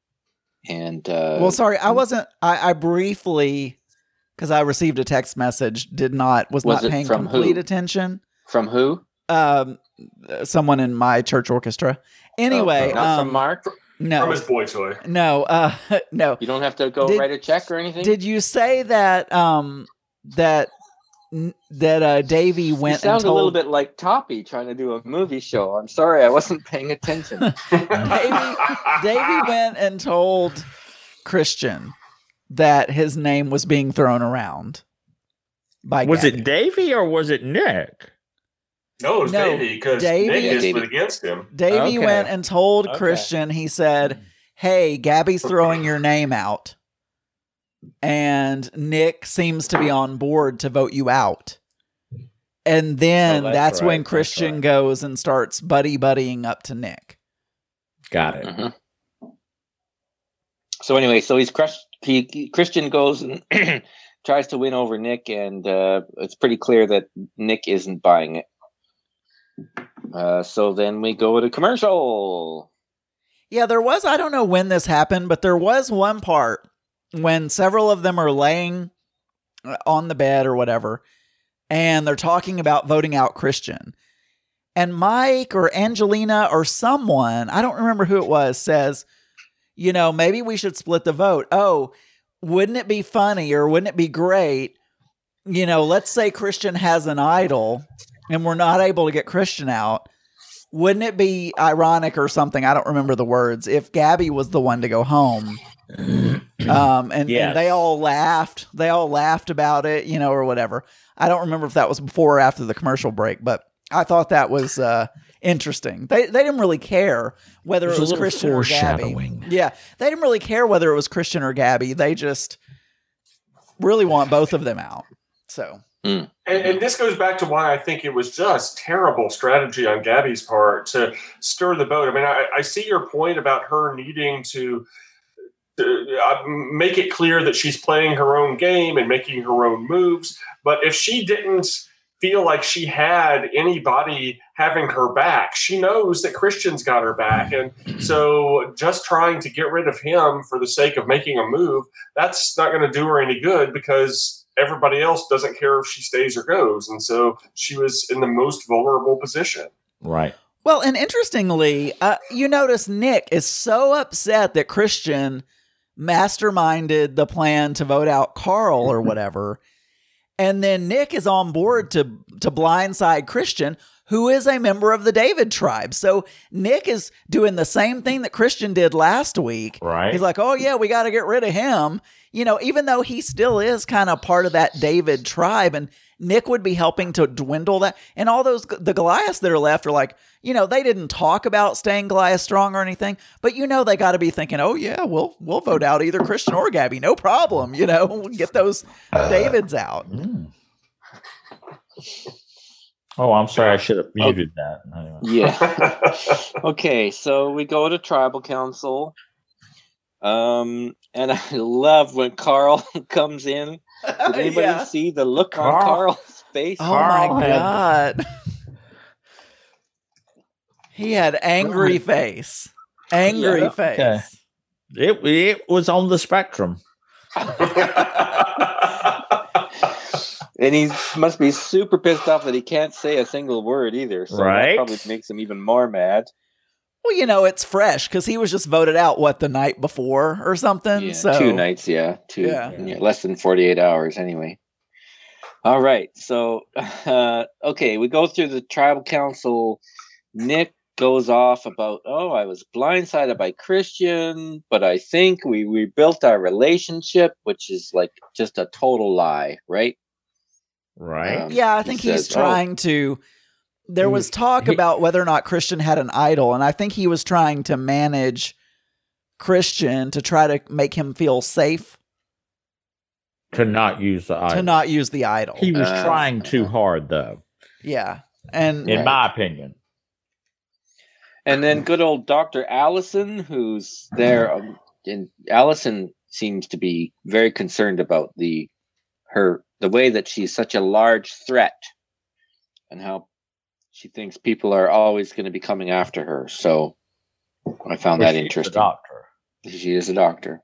And uh, well, sorry, I wasn't. I, I briefly, because I received a text message, did not was, Was not it paying from complete who? attention. From who? Um, someone in my church orchestra. Anyway, Oh, not um, from Mark. No, From his boy toy. no, uh, no. You don't have to go Did- write a check or anything. Did you say that? Um, that that uh, Davey you went sound and told a little bit like Toppy trying to do a movie show. I'm sorry, I wasn't paying attention. Davey, Davey went and told Christian that his name was being thrown around by Was Gabby. it Davey or was it Nick? No, it was No, Davey because Davey- Nick is Davey. against him. Davey Okay. went and told Okay. Christian, he said, hey, Gabby's throwing your name out. And Nick seems to be on board to vote you out. And then Oh, that's, that's right, when that's Christian right. goes and starts buddy-buddying up to Nick. Got it. Mhm. So anyway, so he's crushed. He, he- Christian goes and tries to win over Nick, and uh, it's pretty clear that Nick isn't buying it. Uh, so then we go to commercial. Yeah, there was, I don't know when this happened, but there was one part when several of them are laying on the bed or whatever, and they're talking about voting out Christian. And Mike or Angelina or someone, I don't remember who it was, says, you know, maybe we should split the vote. Oh, wouldn't it be funny or wouldn't it be great? You know, let's say Christian has an idol and we're not able to get Christian out. Wouldn't it be ironic or something? I don't remember the words. If Gabby was the one to go home. Um, and, Yes. and they all laughed. They all laughed about it, you know, or whatever. I don't remember if that was before or after the commercial break, but I thought that was uh, interesting. They they didn't really care whether There's it a was little Christian or Gabby. foreshadowing. Yeah, they didn't really care whether it was Christian or Gabby. They just really want both of them out. So And, and this goes back to why I think it was just terrible strategy on Gabby's part to stir the boat. I mean, I, I see your point about her needing to uh, make it clear that she's playing her own game and making her own moves. But if she didn't feel like she had anybody having her back, she knows that Christian's got her back. And so just trying to get rid of him for the sake of making a move, that's not going to do her any good because everybody else doesn't care if she stays or goes. And so she was in the most vulnerable position. Right. well, and interestingly, uh, you notice Nick is so upset that Christian masterminded the plan to vote out Carl or whatever. And then Nick is on board to to blindside Christian, who is a member of the David tribe. So Nick is doing the same thing that Christian did last week. Right. He's like, oh, yeah, we got to get rid of him. You know, even though he still is kind of part of that David tribe, and Nick would be helping to dwindle that. And all those, the Goliaths that are left are like, you know, they didn't talk about staying Goliath strong or anything, but you know, they got to be thinking, oh yeah, we'll, we'll vote out either Christian or Gabby. No problem. You know, we'll get those Davids out. Mm. Oh, I'm sorry. I should have muted oh, that. Anyway. Yeah. Okay. So we go to tribal council. Um, and I love when Carl comes in. Did anybody yeah. see the look Carl. on Carl's face? Oh Carl my God. He had angry face. Angry yeah. face. Okay. It, it was on the spectrum. And he must be super pissed off that he can't say a single word either. So right. that probably makes him even more mad. Well, you know, it's fresh because he was just voted out, what, the night before or something? Yeah, so two nights, yeah. Two, yeah. yeah. Less than forty-eight hours anyway. All right. So, uh, okay, we go through the tribal council. Nick goes off about, oh, I was blindsided by Christian, but I think we rebuilt our relationship, which is like just a total lie, right? Right. Um, yeah, I think he he's says, trying oh. to... There was talk about whether or not Christian had an idol, and I think he was trying to manage Christian to try to make him feel safe. To not use the idol. To not use the idol. He was uh, trying too hard, though. Yeah. and In right. my opinion. And then good old Doctor Allison, who's there. Um, and Allison seems to be very concerned about the her the way that she's such a large threat and how she thinks people are always going to be coming after her. So I found well, that interesting. A doctor. She is a doctor.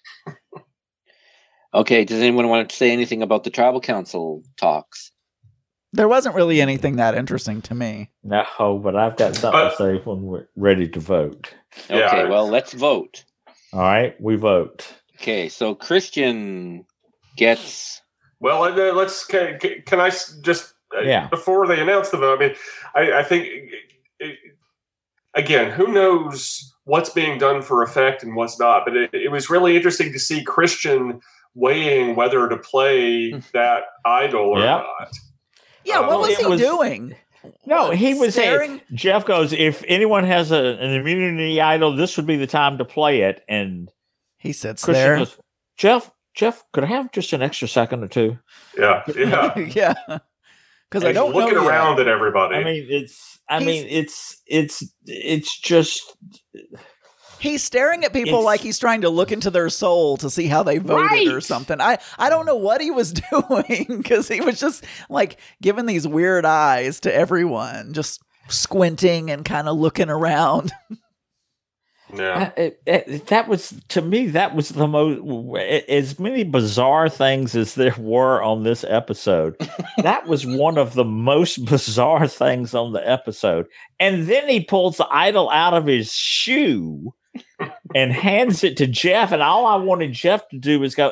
Okay, does anyone want to say anything about the tribal council talks? There wasn't really anything that interesting to me. No, but I've got something uh, to say when we're ready to vote. Okay, yeah. Well, let's vote. All right, we vote. Okay, so Christian gets... Well, uh, let's. Can, can I just? Uh, yeah. Before they announce the vote, I mean, I, I think it, again, who knows what's being done for effect and what's not? But it, it was really interesting to see Christian weighing whether to play that idol or yep. not. Yeah, what um, was he was, doing? No, he was staring. saying. Jeff goes, if anyone has a, an immunity idol, this would be the time to play it. And he sits Christian there. Goes, Jeff. Jeff, could I have just an extra second or two? Yeah, yeah, yeah. Because I don't looking know around yet. at everybody. I mean, it's. I He's, mean, it's. It's. It's just. He's staring at people like he's trying to look into their soul to see how they voted right. or something. I I don't know what he was doing because he was just like giving these weird eyes to everyone, just squinting and kind of looking around. Yeah, uh, it, it, that was to me. That was the most as many bizarre things as there were on this episode. That was one of the most bizarre things on the episode. And then he pulls the idol out of his shoe and hands it to Jeff. And all I wanted Jeff to do was go,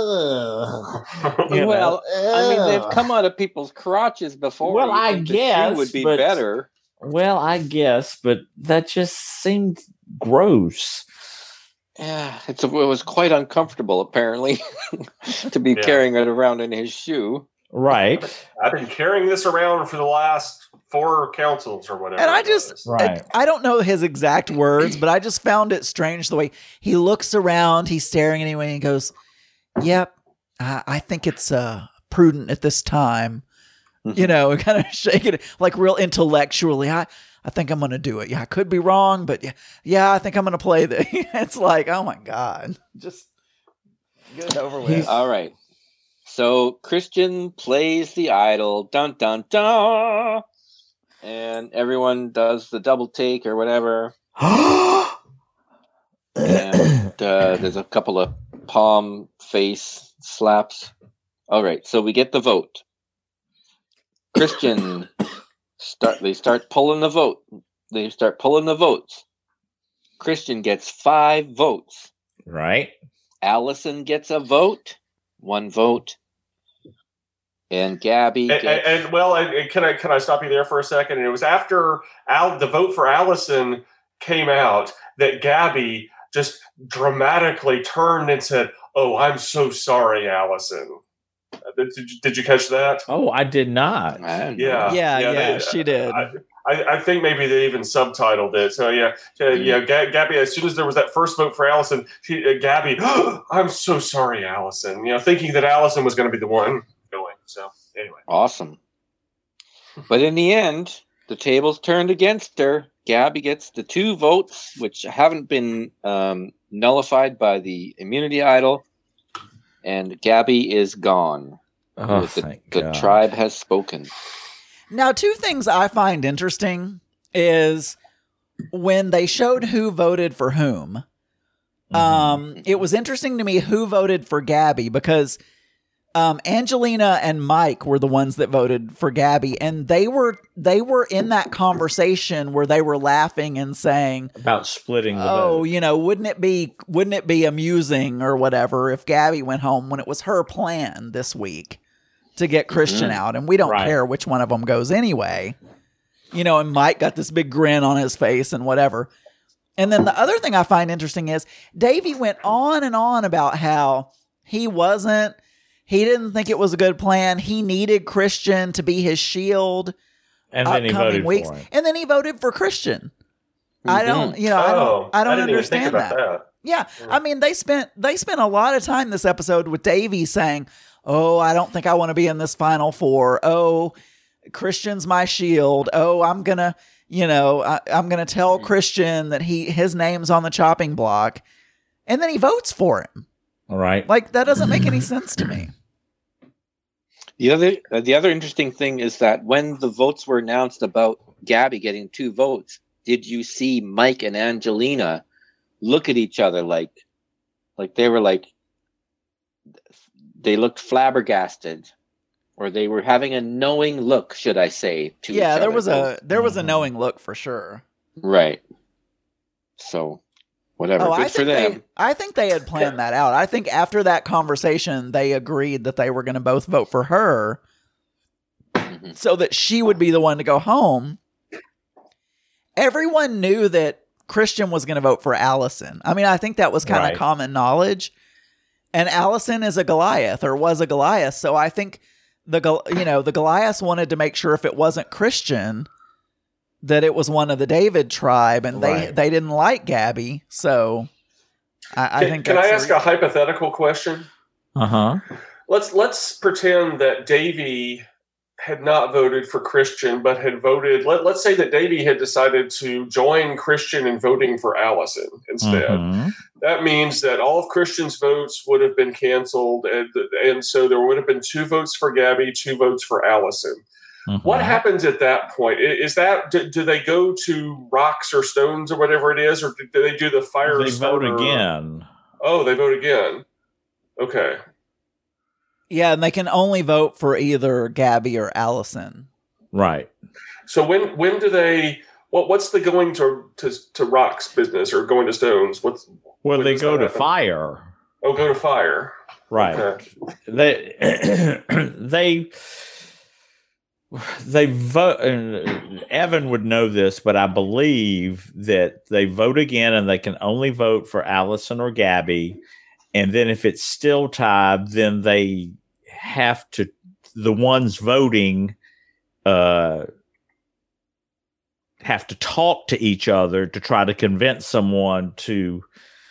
ugh. You well, know, I mean, they've come out of people's crotches before. Well, I guess the shoe would be but, better. Well, I guess, but that just seemed gross. Yeah, it's a, it was quite uncomfortable, apparently, to be yeah. carrying it around in his shoe. Right. I've been carrying this around for the last four councils or whatever. And I just, right. I, I don't know his exact words, but I just found it strange the way he looks around, he's staring anyway, and he goes, yep, I, I think it's uh, prudent at this time. You know, kind of shaking it like real intellectually. I, I think I'm going to do it. Yeah, I could be wrong, but yeah, yeah, I think I'm going to play the. It's like, oh my God, just get it over with. All right. So Christian plays the idol, dun dun dun, and everyone does the double take or whatever. And uh, there's a couple of palm face slaps. All right, so we get the vote. Christian start they start pulling the vote. They start pulling the votes. Christian gets five votes. Right. Allison gets a vote. One vote. And Gabby and, gets... and, and well, and, and can I can I stop you there for a second? And it was after Al, the vote for Allison came out that Gabby just dramatically turned and said, "Oh, I'm so sorry, Allison." Did you, did you catch that? Oh, I did not. Yeah, yeah, yeah, yeah they, she did. I, I, I think maybe they even subtitled it. So yeah, yeah, yeah G- Gabby. As soon as there was that first vote for Allison, she, uh, Gabby, oh, I'm so sorry, Allison. You know, thinking that Allison was going to be the one going. So anyway, awesome. But in the end, the tables turned against her. Gabby gets the two votes, which haven't been um, nullified by the immunity idol. And Gabby is gone. Oh, the, thank the God. tribe has spoken. Now, two things I find interesting is when they showed who voted for whom. Mm-hmm. Um, it was interesting to me who voted for Gabby because um, Angelina and Mike were the ones that voted for Gabby, and they were they were in that conversation where they were laughing and saying about splitting the oh, vote. you know, wouldn't it be wouldn't it be amusing or whatever if Gabby went home when it was her plan this week to get Christian mm-hmm. out, and we don't right. care which one of them goes anyway. You know, and Mike got this big grin on his face and whatever. And then the other thing I find interesting is Davey went on and on about how he wasn't He didn't think it was a good plan. He needed Christian to be his shield. And then he voted weeks. for him. And then he voted for Christian. Mm-hmm. I don't, you know, oh, I don't, I don't I understand that. that. Yeah. yeah. I mean, they spent, they spent a lot of time this episode with Davey saying, oh, I don't think I want to be in this Final Four. Oh, Christian's my shield. Oh, I'm going to, you know, I, I'm going to tell Christian that he, his name's on the chopping block. And then he votes for him. All right. Like, that doesn't make any sense to me. The other, uh, the other interesting thing is that when the votes were announced about Gabby getting two votes, did you see Mike and Angelina look at each other like, like they were like, they looked flabbergasted, or they were having a knowing look, should I say? To yeah, each there other. was a there was a knowing look for sure. Right. So. Whatever, oh, good I for think them. They, I think they had planned that out. I think after that conversation, they agreed that they were going to both vote for her mm-hmm. so that she would be the one to go home. Everyone knew that Christian was going to vote for Allison. I mean, I think that was kind of right. common knowledge. And Allison is a Goliath, or was a Goliath. So I think the you know the Goliaths wanted to make sure if it wasn't Christian, that it was one of the David tribe, and they, right. they didn't like Gabby. So I, I can, think. Can that's I ask a hypothetical question? Uh huh. Let's let's pretend that Davy had not voted for Christian, but had voted. Let, let's say that Davy had decided to join Christian in voting for Allison instead. Mm-hmm. That means that all of Christian's votes would have been canceled, and and so there would have been two votes for Gabby, two votes for Allison. Mm-hmm. What happens at that point? Is that do, do they go to rocks or stones or whatever it is, or do they do the fire? They vote again. Oh, they vote again. Okay. Yeah, and they can only vote for either Gabby or Allison. Right. So when when do they? What what's the going to to, to rocks business or going to stones? What's well, they go to happen? Fire. Oh, go to fire. Right. Okay. They they. They vote. Uh, Evan would know this, but I believe that they vote again, and they can only vote for Allison or Gabby. And then, if it's still tied, then they have to. The ones voting uh, have to talk to each other to try to convince someone to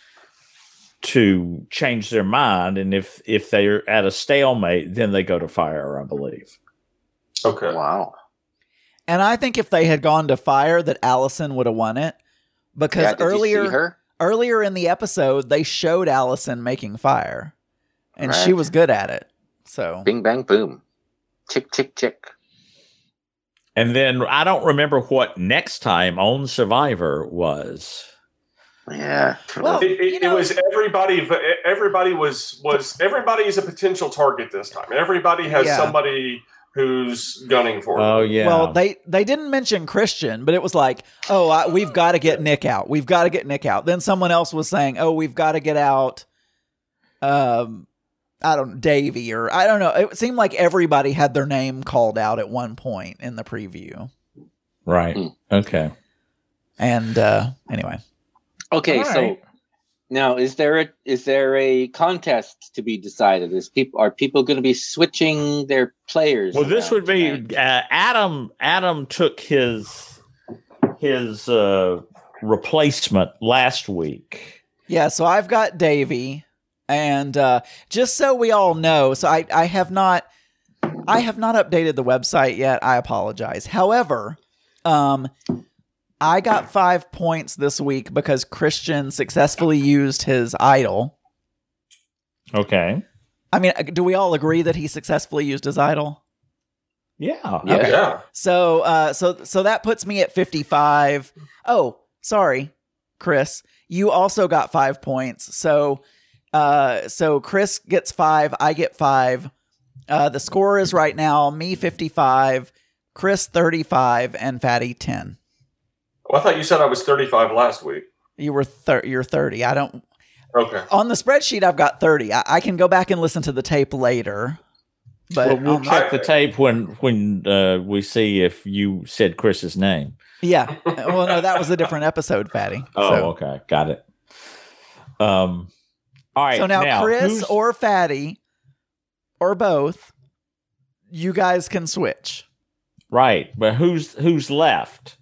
to change their mind. And if if they're at a stalemate, then they go to fire, I believe. Okay. Wow. And I think if they had gone to fire, that Allison would have won it, because yeah, did earlier you see her? earlier in the episode they showed Allison making fire, and right. she was good at it. So bing bang boom, tick tick tick. And then I don't remember what next time on Survivor was. Yeah. Well, it, it, you know, it was everybody. Everybody was was everybody is a potential target this time. Everybody has yeah. somebody who's gunning for him. Oh, yeah. Well, they, they didn't mention Christian, but it was like, oh, I, we've got to get Nick out. We've got to get Nick out. Then someone else was saying, oh, we've got to get out um, I don't know, Davey, or I don't know. It seemed like everybody had their name called out at one point in the preview. Right. Mm. Okay. And uh, anyway. Okay, right. so now is there a is there a contest to be decided? Is people are people going to be switching their players? Well, this would be uh, Adam. Adam took his his uh, replacement last week. Yeah, so I've got Davey. And uh, just so we all know, so I, I have not I have not updated the website yet. I apologize. However, um, I got five points this week because Christian successfully used his idol. Okay. I mean, do we all agree that he successfully used his idol? Yeah. Yeah. Okay. yeah. So uh, so so that puts me at fifty-five. Oh, sorry, Chris. You also got five points. So. Uh, so Chris gets five, I get five. Uh, the score is right now me fifty-five, Chris thirty-five, and Fatty ten. Well, I thought you said I was thirty-five last week. You were thir- you're thirty. I don't. Okay. On the spreadsheet, I've got thirty. I, I can go back and listen to the tape later. But well, we'll on check the, the tape when when uh, we see if you said Chris's name. Yeah. Well, no, that was a different episode, Fatty. Oh, so. okay, got it. Um. All right. So now, now Chris who's... or Fatty, or both, you guys can switch. Right, but who's who's left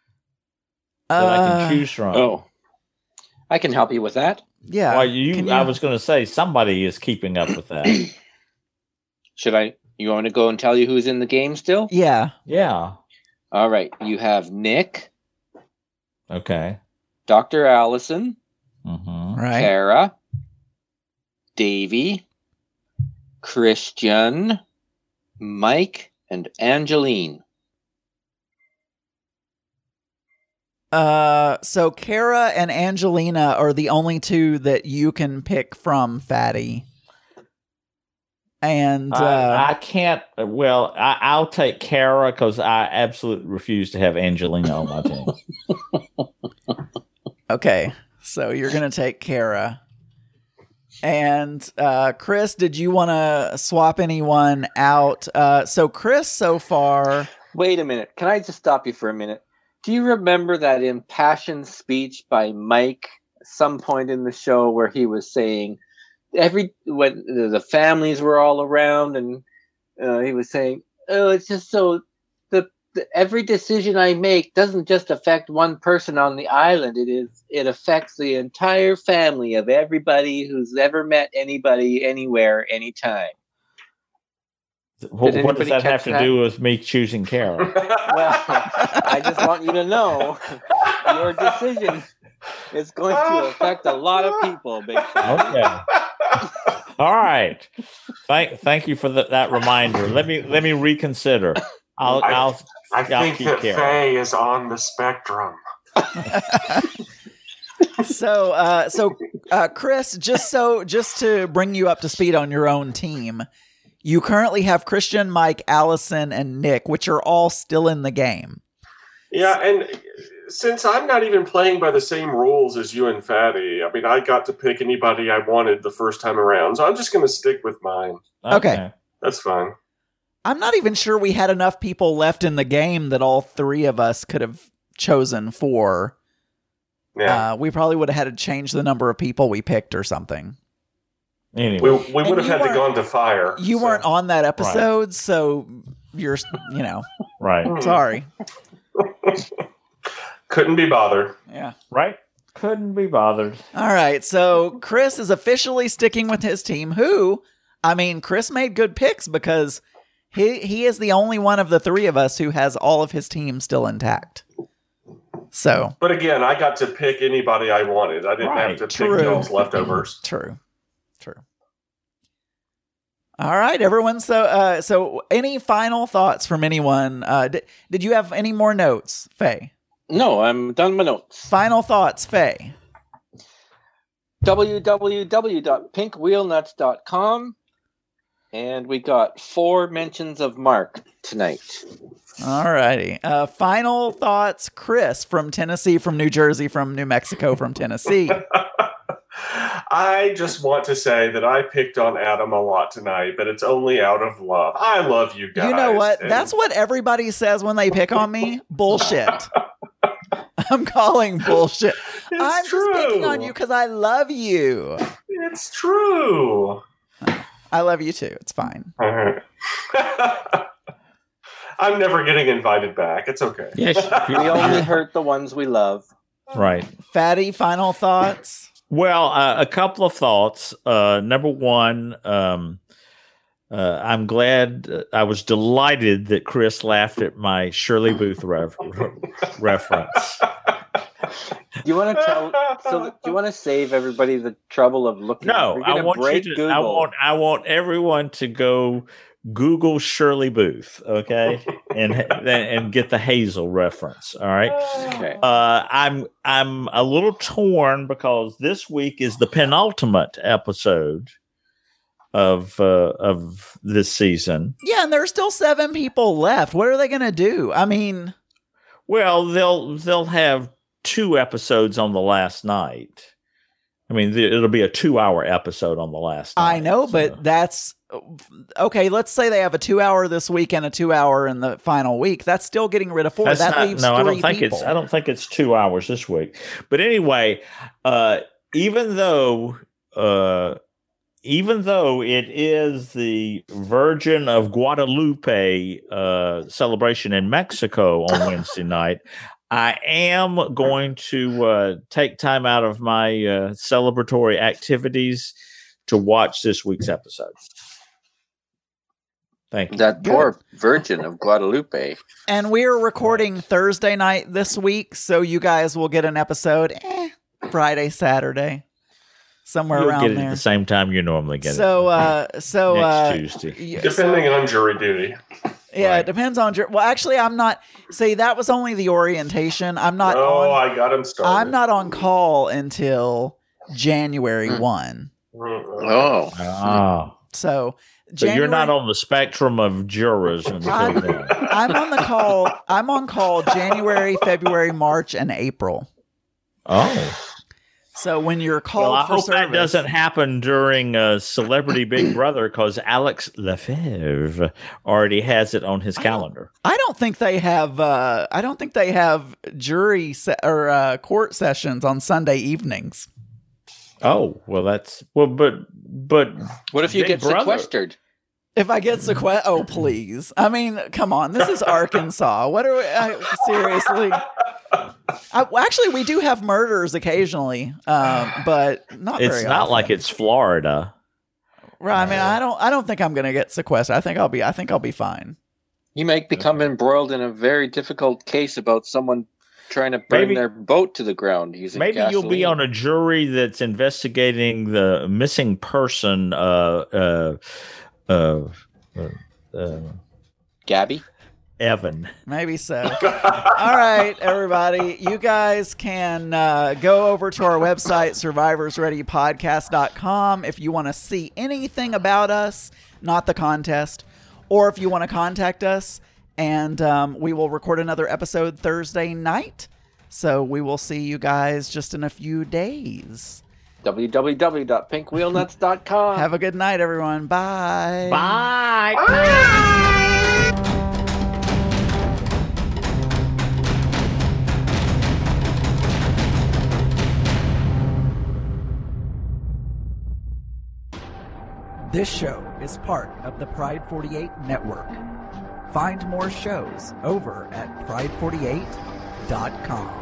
that uh, I can choose from? Oh, I can help you with that. Yeah. Well, you, you... I was going to say somebody is keeping up with that. Should I? You want to go and tell you who's in the game still? Yeah. Yeah. All right. You have Nick. Okay. Doctor Allison. Mm-hmm. Right. Tara. Davey, Christian, Mike, and Angeline. Uh, so Kara and Angelina are the only two that you can pick from, Fatty. And uh, I, I can't. Well, I, I'll take Kara because I absolutely refuse to have Angelina on my team. Okay, so you're gonna take Kara. And uh, Chris, did you want to swap anyone out? Uh, so Chris, so far. Wait a minute. Can I just stop you for a minute? Do you remember that impassioned speech by Mike at some point in the show where he was saying every when the families were all around and uh, he was saying, "Oh, it's just so the, the every decision I make doesn't just affect one person on the island. It is it affects the entire family of everybody who's ever met anybody anywhere anytime." What, what does that have to that? do with me choosing Kara? Well, I just want you to know your decision is going to affect a lot of people, Big Fatty. Okay. All right. Thank thank you for the, that reminder. Let me let me reconsider. I'll I, I'll I I'll think keep that Kara. Faye is on the spectrum. so uh, so uh, Chris, just so just to bring you up to speed on your own team. You currently have Christian, Mike, Allison, and Nick, which are all still in the game. Yeah, and since I'm not even playing by the same rules as you and Fatty, I mean, I got to pick anybody I wanted the first time around, so I'm just going to stick with mine. Okay. okay. That's fine. I'm not even sure we had enough people left in the game that all three of us could have chosen for. Yeah. Uh, we probably would have had to change the number of people we picked or something. Anyway. We, we would have had to gone to fire. You so. weren't on that episode, right. So you're, you know. Right. Sorry. Couldn't be bothered. Yeah. Right? Couldn't be bothered. All right. So Chris is officially sticking with his team, who, I mean, Chris made good picks because he, he is the only one of the three of us who has all of his team still intact. So. But again, I got to pick anybody I wanted. I didn't right. have to True. pick those leftovers. True. True. All right, everyone. So, uh, so any final thoughts from anyone? Uh, did, did you have any more notes, Faye? No, I'm done my notes. Final thoughts, Faye. w w w dot pink wheel nuts dot com. And we got four mentions of Mark tonight. All righty. Uh, final thoughts, Chris, from Tennessee, from New Jersey, from New Mexico, from Tennessee. I just want to say that I picked on Adam a lot tonight, but it's only out of love. I love you guys. You know what? And... That's what everybody says when they pick on me. Bullshit. I'm calling bullshit. It's I'm true. just picking on you because I love you. It's true. I love you too. It's fine. I'm never getting invited back. It's okay. Yes, we only hurt the ones we love. Right. Fatty, final thoughts? Well, uh, a couple of thoughts. Uh, number one, um, uh, I'm glad, uh, I was delighted that Chris laughed at my Shirley Booth ref- reference. Do you want to tell? So, do you want to save everybody the trouble of looking? No, We're I gonna want break you to. Google. I want. I want everyone to go Google Shirley Booth, okay, and and get the Hazel reference. All right. Okay. Uh, I'm I'm a little torn because this week is the penultimate episode of uh, of this season. Yeah, and there's still seven people left. What are they going to do? I mean, well, they'll they'll have two episodes on the last night. I mean, th- it'll be a two-hour episode on the last night. I know, so. but that's okay. Let's say they have a two-hour this week and a two-hour in the final week. That's still getting rid of four. That's that not, leaves no, three I don't think people. it's. I don't think it's two hours this week. But anyway, uh, even though, uh, even though it is the Virgin of Guadalupe uh, celebration in Mexico on Wednesday night, I am going to uh, take time out of my uh, celebratory activities to watch this week's episode. Thank you. That poor Virgin of Guadalupe. And we're recording Thursday night this week, so you guys will get an episode eh, Friday, Saturday, somewhere You'll around get it there. at the same time you normally get so, it. uh, so next uh, Tuesday, y- Depending so, on jury duty. yeah, Right. it depends on. Jur- well, actually, I'm not. See, that was only the orientation. I'm not. Oh, on, I got him started. I'm not on call until January Mm. one. Oh. Oh. So, So January, you're not on the spectrum of jurors until I'm, then. I'm on the call. I'm on call January, February, March, and April. Oh. So when you're called Well, I for hope service, that doesn't happen during uh, Celebrity Big Brother because Alex Lefebvre already has it on his calendar. I don't think they have. Uh, I don't think they have jury se- or uh, court sessions on Sunday evenings. Oh, well, that's well, but but What if you Big get Brother- sequestered? If I get sequestered, oh please! I mean, come on, this is Arkansas. What are we? Uh, seriously? I, well, actually, we do have murders occasionally, um, but not. It's very not often. like it's Florida. Right. I mean, I don't. I don't think I'm going to get sequestered. I think I'll be. I think I'll be fine. You might become embroiled in a very difficult case about someone trying to burn Maybe- their boat to the ground using Maybe you'll be gasoline. on a jury that's investigating the missing person. Uh, uh, uh, uh, uh, Gabby? Evan. Maybe so. All right, everybody. You guys can uh, go over to our website, survivors ready podcast dot com, if you want to see anything about us, not the contest, or if you want to contact us, and um, we will record another episode Thursday night. So we will see you guys just in a few days. w w w dot pink wheel nuts dot com. Have a good night, everyone. Bye. Bye. This show is part of the Pride forty-eight network. Find more shows over at pride forty-eight dot com.